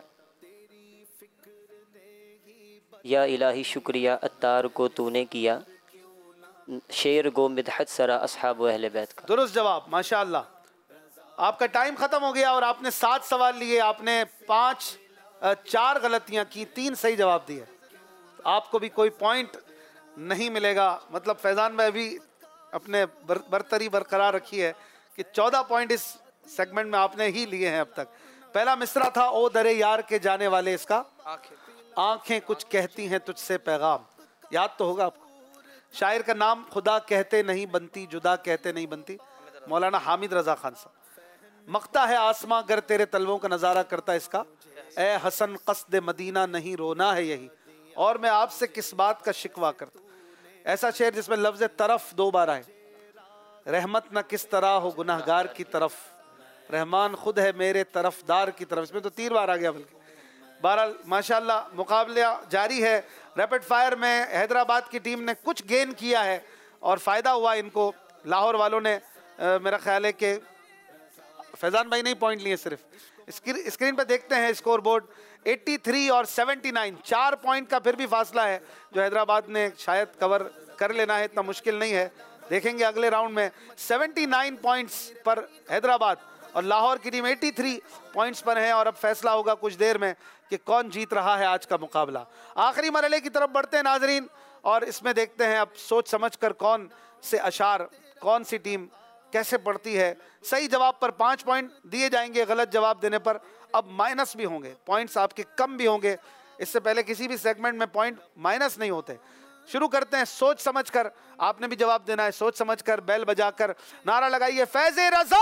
या इलाही शुक्रिया अत्तार को तूने किया, शेर गो मिदहत सरा असहाब व अहले बैत का। दुरुस्त जवाब, माशाअल्लाह। आपका टाइम ख़त्म हो गया और आपने सात सवाल लिए, आपने पाँच चार गलतियां की, तीन सही जवाब दिए। आपको भी कोई पॉइंट नहीं मिलेगा। मतलब फैज़ान भाई अभी अपने बर, बरतरी बरकरार रखी है कि चौदह पॉइंट इस सेगमेंट में आपने ही लिए हैं अब तक। पहला मिसरा था ओ दरे यार के जाने वाले, इसका आंखें कुछ कहती हैं तुझसे पैगाम, याद तो होगा आपको। शायर का नाम खुदा कहते नहीं बनती, जुदा कहते नहीं बनती, मौलाना हामिद रजा खान साहब। मकता है आसमां गर तेरे तलवों का नज़ारा करता, इसका ए हसन कस्द मदीना नहीं रोना है यही, और मैं आपसे किस बात का शिकवा करता। ऐसा शेर जिसमें लफ्ज़ तरफ दो बार आए, रहमत न किस तरह हो गुनहगार की तरफ, रहमान खुद है मेरे तरफदार की तरफ, इसमें तो तीन बार आ गया। बल्कि बहरहाल माशाल्लाह मुकाबला जारी है। रैपिड फायर में हैदराबाद की टीम ने कुछ गेन किया है और फ़ायदा हुआ इनको। लाहौर वालों ने आ, मेरा ख्याल है कि फैज़ान भाई नहीं पॉइंट लिए, सिर्फ स्क्रीन स्क्रीन पर देखते हैं स्कोर बोर्ड, तिरासी और उन्यासी, चार पॉइंट का फिर भी फासला है जो हैदराबाद ने शायद कवर कर लेना है, इतना मुश्किल नहीं है। देखेंगे अगले राउंड में। उन्यासी पॉइंट्स पर हैदराबाद और लाहौर की टीम तिरासी पॉइंट्स पर है और अब फैसला होगा कुछ देर में कि कौन जीत रहा है आज का मुकाबला। आखिरी मरहले की तरफ बढ़ते हैं नाजरीन, और इसमें देखते हैं अब सोच समझ कर कौन से अशार कौन सी टीम कैसे पढ़ती है। सही जवाब पर पाँच पॉइंट दिए जाएंगे, गलत जवाब देने पर अब माइनस भी होंगे, पॉइंट्स आपके कम भी होंगे। इससे पहले किसी भी सेगमेंट में पॉइंट माइनस नहीं होते। शुरू करते हैं सोच समझ कर, आपने भी जवाब देना है सोच समझ कर। बैल बजाकर नारा लगाइए, फैज़े रज़ा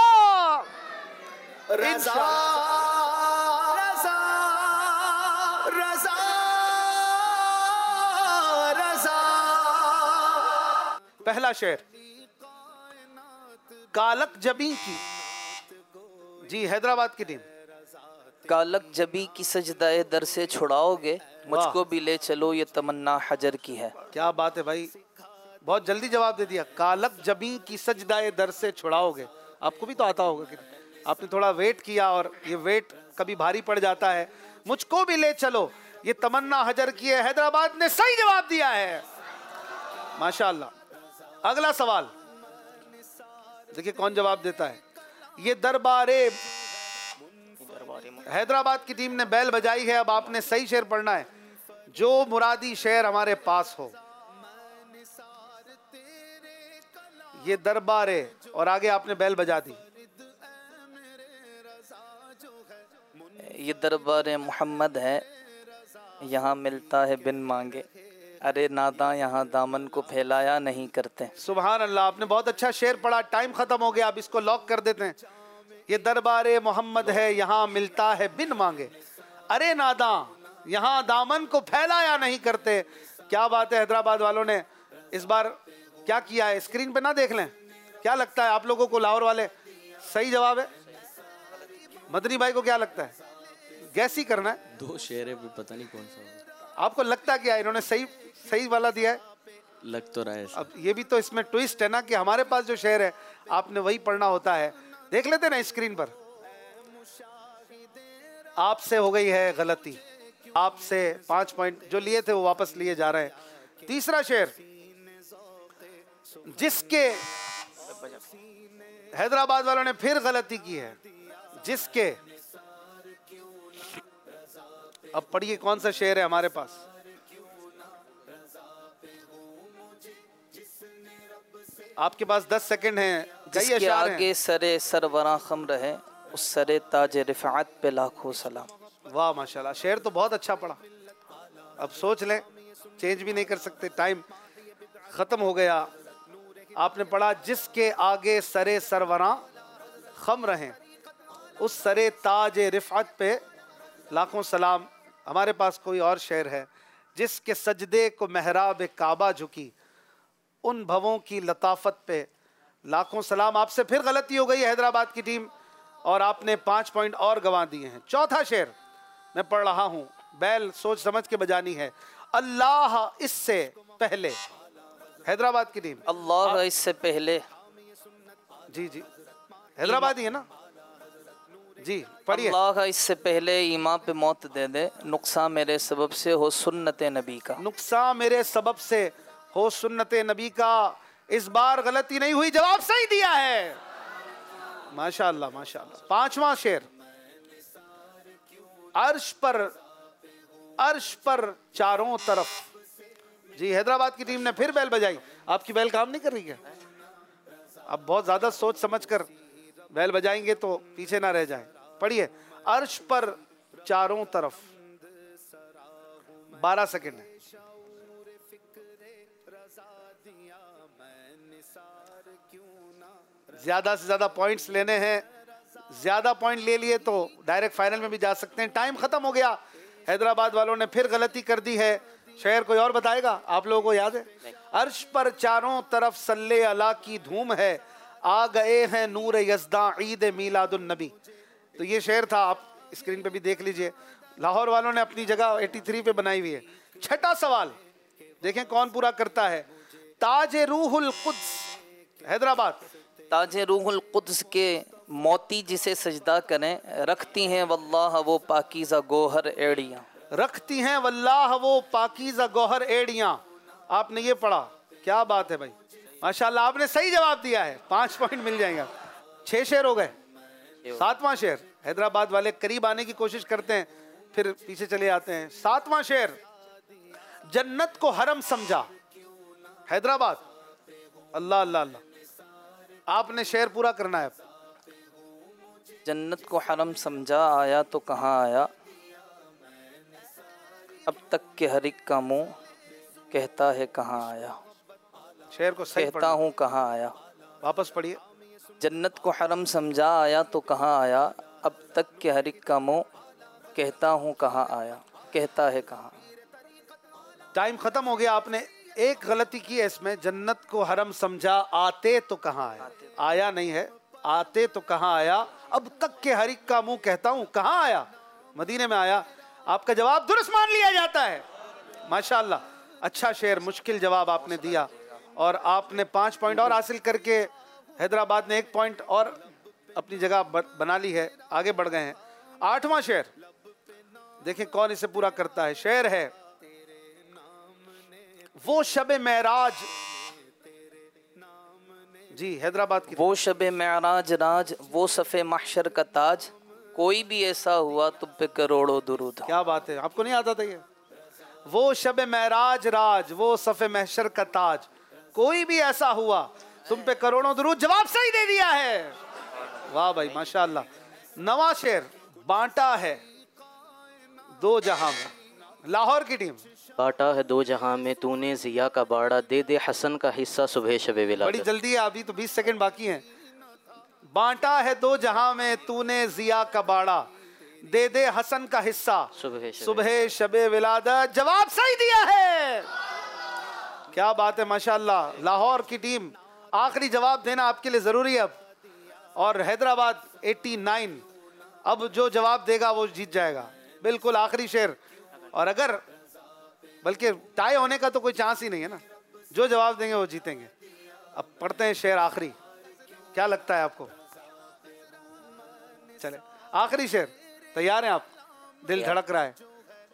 रज़ा रज़ा रज़ा रज़ा। पहला शेर कालक जबी की, जी हैदराबाद की टीम। कालक जबी की सजदाए दर से छुड़ाओगे, मुझको भी ले चलो ये तमन्ना हजर की है। क्या बात है भाई, बहुत जल्दी जवाब दे दिया। कालक जबी की सजदाए दर से छुड़ाओगे, आपको भी तो आता होगा कि आपने थोड़ा वेट किया और ये वेट कभी भारी पड़ जाता है। मुझको भी ले चलो ये तमन्ना हजर की है, हैदराबाद ने सही जवाब दिया है, माशाअल्लाह। अगला सवाल देखिए कौन जवाब देता है। ये दरबारे हैदराबाद की टीम ने बैल बजाई है, अब आपने सही शेर पढ़ना है, जो मुरादी शेर हमारे पास हो। ये दरबारे और आगे आपने बैल बजा दी। ये दरबार मोहम्मद है, यहाँ मिलता है बिन मांगे, अरे नादा यहाँ दामन को फैलाया नहीं करते। सुभान अल्लाह, आपने बहुत अच्छा शेर पढ़ा। टाइम खत्म हो गया, अब इसको लॉक कर देते हैं। ये दरबारे मोहम्मद है, यहाँ मिलता है बिन मांगे, अरे नादा यहाँ दामन को फैलाया नहीं करते। क्या बात है, हैदराबाद वालों ने इस बार क्या किया है, स्क्रीन पे ना देख लें। क्या लगता है आप लोगों को, लाहौर वाले सही जवाब है? मदनी भाई को क्या लगता है? गैस ही करना है। दो शेर है, पता नहीं कौन सा। आपको लगता क्या है, इन्होंने सही सही वाला दिया है? लग तो रहा है। अब ये भी तो इसमें ट्विस्ट है ना कि हमारे पास जो शेर है आपने वही पढ़ना होता है। देख लेते ना स्क्रीन पर। आपसे हो गई है गलती, आपसे पांच पॉइंट जो लिए थे वो वापस लिए जा रहे हैं। तीसरा शेर, जिसके हैदराबाद वालों ने फिर गलती की है, जिसके, अब पढ़िए कौन सा शेर है हमारे पास। आपके पास दस सेकंड हैं। जिसके आगे सरे सरवरा खम्र है, उस सरे ताज रिफात पे लाखों सलाम। वाह माशाल्लाह, शेर तो बहुत अच्छा पढ़ा। अब सोच लें, चेंज भी नहीं कर सकते, टाइम खत्म हो गया। आपने पढ़ा, जिसके आगे सरे सरवरा खम्र हैं, उस सरे ताज रिफात पे लाखों सलाम। हमारे पास कोई और शेर है, जिसके सजदे को मेहराब काबा झुकी, उन भवों की लताफत पे लाखों सलाम। आपसे फिर गलती हो गई है हैदराबाद की टीम और आपने पाँच पॉइंट और गंवा दिए हैं। चौथा शेर मैं पढ़ रहा हूँ, बैल सोच समझ के बजानी है। अल्लाह इससे पहले, हैदराबाद की टीम। अल्लाह इससे पहले, जी जी हैदराबाद ही है ना जी, पढ़िए। अल्लाह इससे पहले ईमान पे मौत दे दे, नुकसान मेरे सबब से हो सुन्नत नबी का। नुकसान मेरे सबब से हो सुन्नत नबी का। इस बार गलती नहीं हुई, जवाब सही दिया है। माशाअल्लाह माशाअल्लाह। पांचवा शेर, अर्श पर अर्श पर चारों तरफ। जी हैदराबाद की टीम ने फिर बैल बजाई। आपकी बैल काम नहीं कर रही है? अब बहुत ज्यादा सोच समझकर बैल बजाएंगे तो पीछे ना रह जाए। पढ़िए, अर्श पर चारों तरफ। बारह सेकंड है। ज्यादा से ज्यादा पॉइंट्स लेने हैं। ज्यादा पॉइंट ले लिए तो डायरेक्ट फाइनल में भी जा सकते हैं। टाइम खत्म हो गया। हैदराबाद वालों ने फिर गलती कर दी है। शेर कोई और बताएगा? आप लोगों को याद है? अर्श पर चारों तरफ सल्ले अला की धूम है, आ गए हैं नूर यज़दा ईद मीलादुन नबी। तो ये शेर था, आप स्क्रीन पे भी देख लीजिए। लाहौर वालों ने अपनी जगह तिरासी पे बनाई हुई है। छठा सवाल देखें कौन पूरा करता है। ताजे रूहुल कुद्स, हैदराबाद। ताजे रूहुल कुद्स के मोती जिसे सजदा करें, रखती हैं वल्लाह वो पाकीज़ा गोहर एड़ियाँ। रखती हैं वल्लाह वो पाकीज़ा गोहर एड़ियाँ। आपने ये पढ़ा, क्या बात है भाई, माशाल्लाह। आपने सही जवाब दिया है, पांच पॉइंट मिल जाएंगे। छह शेर हो गए। सातवां शेर, हैदराबाद वाले करीब आने की कोशिश करते हैं फिर पीछे चले आते हैं। सातवां शेर, जन्नत को हरम समझा, हैदराबाद। अल्लाह अल्लाह अल्लाह। आपने शेर पूरा करना है। जन्नत को हरम समझा, आया तो कहाँ आया, अब तक के हर एक का मुंह कहता है कहाँ आया। शेर को सही कहता हूँ कहाँ आया। वापस पढ़िए। जन्नत को हरम समझा, आया तो कहाँ आया, अब तक के हर एक का मुंह कहता हूँ कहाँ आया, कहता है कहाँ। टाइम खत्म हो गया। आपने एक गलती की है इसमें। जन्नत को हरम समझा, आते तो कहाँ आया, आया नहीं है, आते तो कहाँ आया, अब तक के हर एक का मुंह कहता हूँ कहाँ आया, मदीने में आया। आपका जवाब दुरुस्त मान लिया जाता है। माशाअल्लाह, अच्छा शेर, मुश्किल जवाब आपने दिया और आपने पाँच पॉइंट और हासिल करके हैदराबाद ने एक पॉइंट और अपनी जगह बना ली है, आगे बढ़ गए हैं। आठवां शेर देखें कौन इसे पूरा करता है। शेर है, वो शबे महराज। जी हैदराबाद की। वो शबे महराज राज, वो सफ़े महशर का ताज, कोई भी ऐसा हुआ तुम पे करोड़ों दुरूद। क्या बात है, आपको नहीं आता था ये? वो शबे महराज राज, वो सफ़े महशर का ताज, कोई भी ऐसा हुआ तुम पे करोड़ों दुरूद। जवाब सही दे दिया है। वाह भाई माशाअल्लाह। नवा शेर, बांटा है दो जहां में, लाहौर की टीम। बांटा है दो जहां में तूने जिया का बाड़ा, दे दे हसन का हिस्सा सुबह शबे विलादत। बड़ी जल्दी है, अभी तो बीस सेकंड बाकी हैं। बांटा है दो जहां में तूने जिया का बाड़ा, दे दे हसन का हिस्सा सुबह शबे विलादत। जवाब सही दिया है। क्या बात है माशाअल्लाह। लाहौर की टीम, आखिरी जवाब देना आपके लिए जरूरी है अब। और हैदराबाद नवासी, अब जो जवाब देगा वो जीत जाएगा। बिल्कुल आखिरी शेर, और अगर बल्कि टाई होने का तो कोई चांस ही नहीं है ना, जो जवाब देंगे वो जीतेंगे। अब पढ़ते हैं शेर आखिरी, क्या लगता है आपको? चले आखिरी शेर, तैयार हैं आप? दिल धड़क रहा है।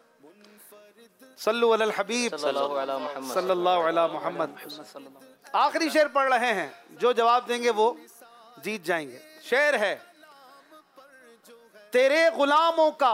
सल्लु अलल हबीब सल्लल्लाहु अलैहि मुहम्मद। आखिरी शेर पढ़ रहे हैं, जो जवाब देंगे वो जीत जाएंगे। शेर है, तेरे गुलामों का,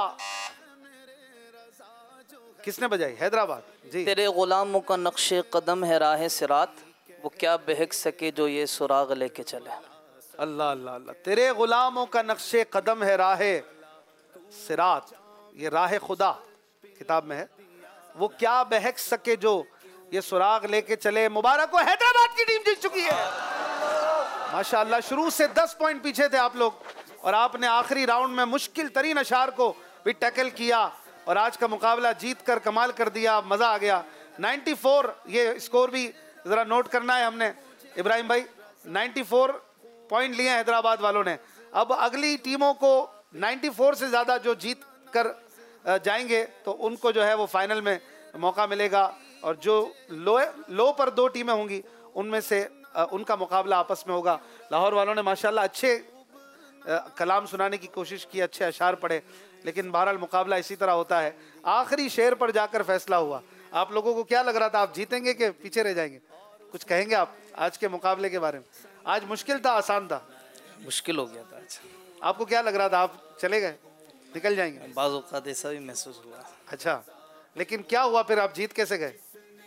किसने बजाई? हैदराबाद जी। तेरे गुलामों का नक्शे कदम है राह सिरात, वो क्या बहक सके जो ये सुराग लेके चले। अल्लाह अल्लाह अल्लाह। तेरे गुलामों का नक्शे कदम है राह सिरात, ये राह खुदा किताब में है, वो क्या बहक सके जो ये सुराग लेके चले। मुबारक हो, हैदराबाद की टीम जीत चुकी है माशाअल्लाह। शुरू से दस पॉइंट पीछे थे आप लोग और आपने आखिरी राउंड में मुश्किल तरीन अशार को भी टैकल किया और आज का मुकाबला जीत कर कमाल कर दिया। मज़ा आ गया। चौरानवे ये स्कोर भी ज़रा नोट करना है हमने इब्राहिम भाई। चौरानवे पॉइंट लिए हैदराबाद वालों ने। अब अगली टीमों को चौरानवे से ज़्यादा जो जीत कर जाएंगे तो उनको जो है वो फाइनल में मौका मिलेगा, और जो लो लो पर दो टीमें होंगी उनमें से उनका मुकाबला आपस में होगा। लाहौर वालों ने माशाल्लाह अच्छे कलाम सुनाने की कोशिश की, अच्छे अशार पढ़े, लेकिन बहरहाल मुकाबला इसी तरह होता है। आखिरी शेर पर जाकर फैसला हुआ। आप लोगों को क्या लग रहा था, आप जीतेंगे कि पीछे रह जाएंगे? कुछ कहेंगे आप आज के मुकाबले के बारे में? आज मुश्किल था आसान था? मुश्किल हो गया था आज। आपको क्या लग रहा था आप चले गए, निकल जाएंगे? बाज़ औक़ात ऐसा भी महसूस हुआ। अच्छा, लेकिन क्या हुआ फिर, आप जीत कैसे गए?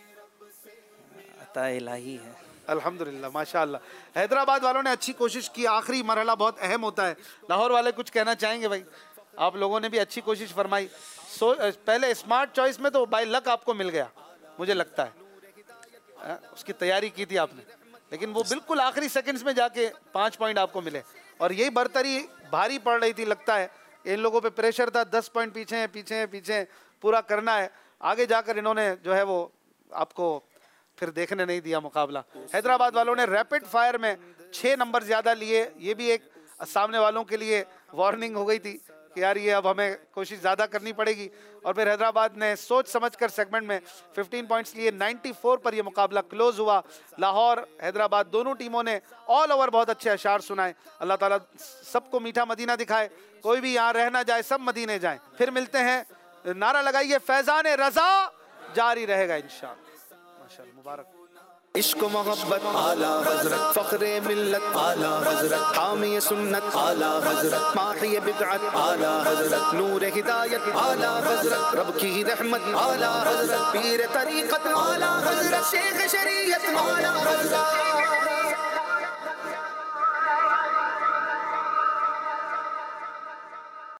अता इलाही है। अल्हम्दुलिल्लाह, माशाअल्लाह। हैदराबाद वालों ने अच्छी कोशिश की, आखिरी मरहला बहुत अहम होता है। लाहौर वाले कुछ कहना चाहेंगे भाई? आप लोगों ने भी अच्छी कोशिश फरमाई। सो पहले स्मार्ट चॉइस में तो बाय लक आपको मिल गया, मुझे लगता है आ, उसकी तैयारी की थी आपने, लेकिन वो बिल्कुल आखिरी सेकंड्स में जाके पाँच पॉइंट आपको मिले और यही बरतरी भारी पड़ रही थी। लगता है इन लोगों पे प्रेशर था, दस पॉइंट पीछे हैं पीछे हैं पीछे हैं, पूरा करना है। आगे जाकर इन्होंने जो है वो आपको फिर देखने नहीं दिया मुकाबला। हैदराबाद वालों ने रैपिड फायर में छः नंबर ज़्यादा लिए, ये भी एक सामने वालों के लिए वार्निंग हो गई थी कि यार ये अब हमें कोशिश ज़्यादा करनी पड़ेगी। और फिर हैदराबाद ने सोच समझकर सेगमेंट में पंद्रह पॉइंट्स लिए, चौरानवे पर ये मुकाबला क्लोज हुआ। लाहौर हैदराबाद दोनों टीमों ने ऑल ओवर बहुत अच्छे अशार सुनाए। अल्लाह ताला सबको मीठा मदीना दिखाए, कोई भी यहाँ रह ना जाए, सब मदीने जाएं। फिर मिलते हैं, नारा लगाइए फैज़ान रज़ा जारी रहेगा इंशाअल्लाह। माशाअल्लाह, मुबारक। इश्क मोहब्बत आला हजरत, फख्रे मिल्लत आला हजरत, हामी सुन्नत आला हजरत, माही बिदअत आला हजरत, नूर हिदायत आला हजरत, रब की रहमत आला हजरत, पीर तरीक़त आला हजरत, शेख शरीयत आला हजरत।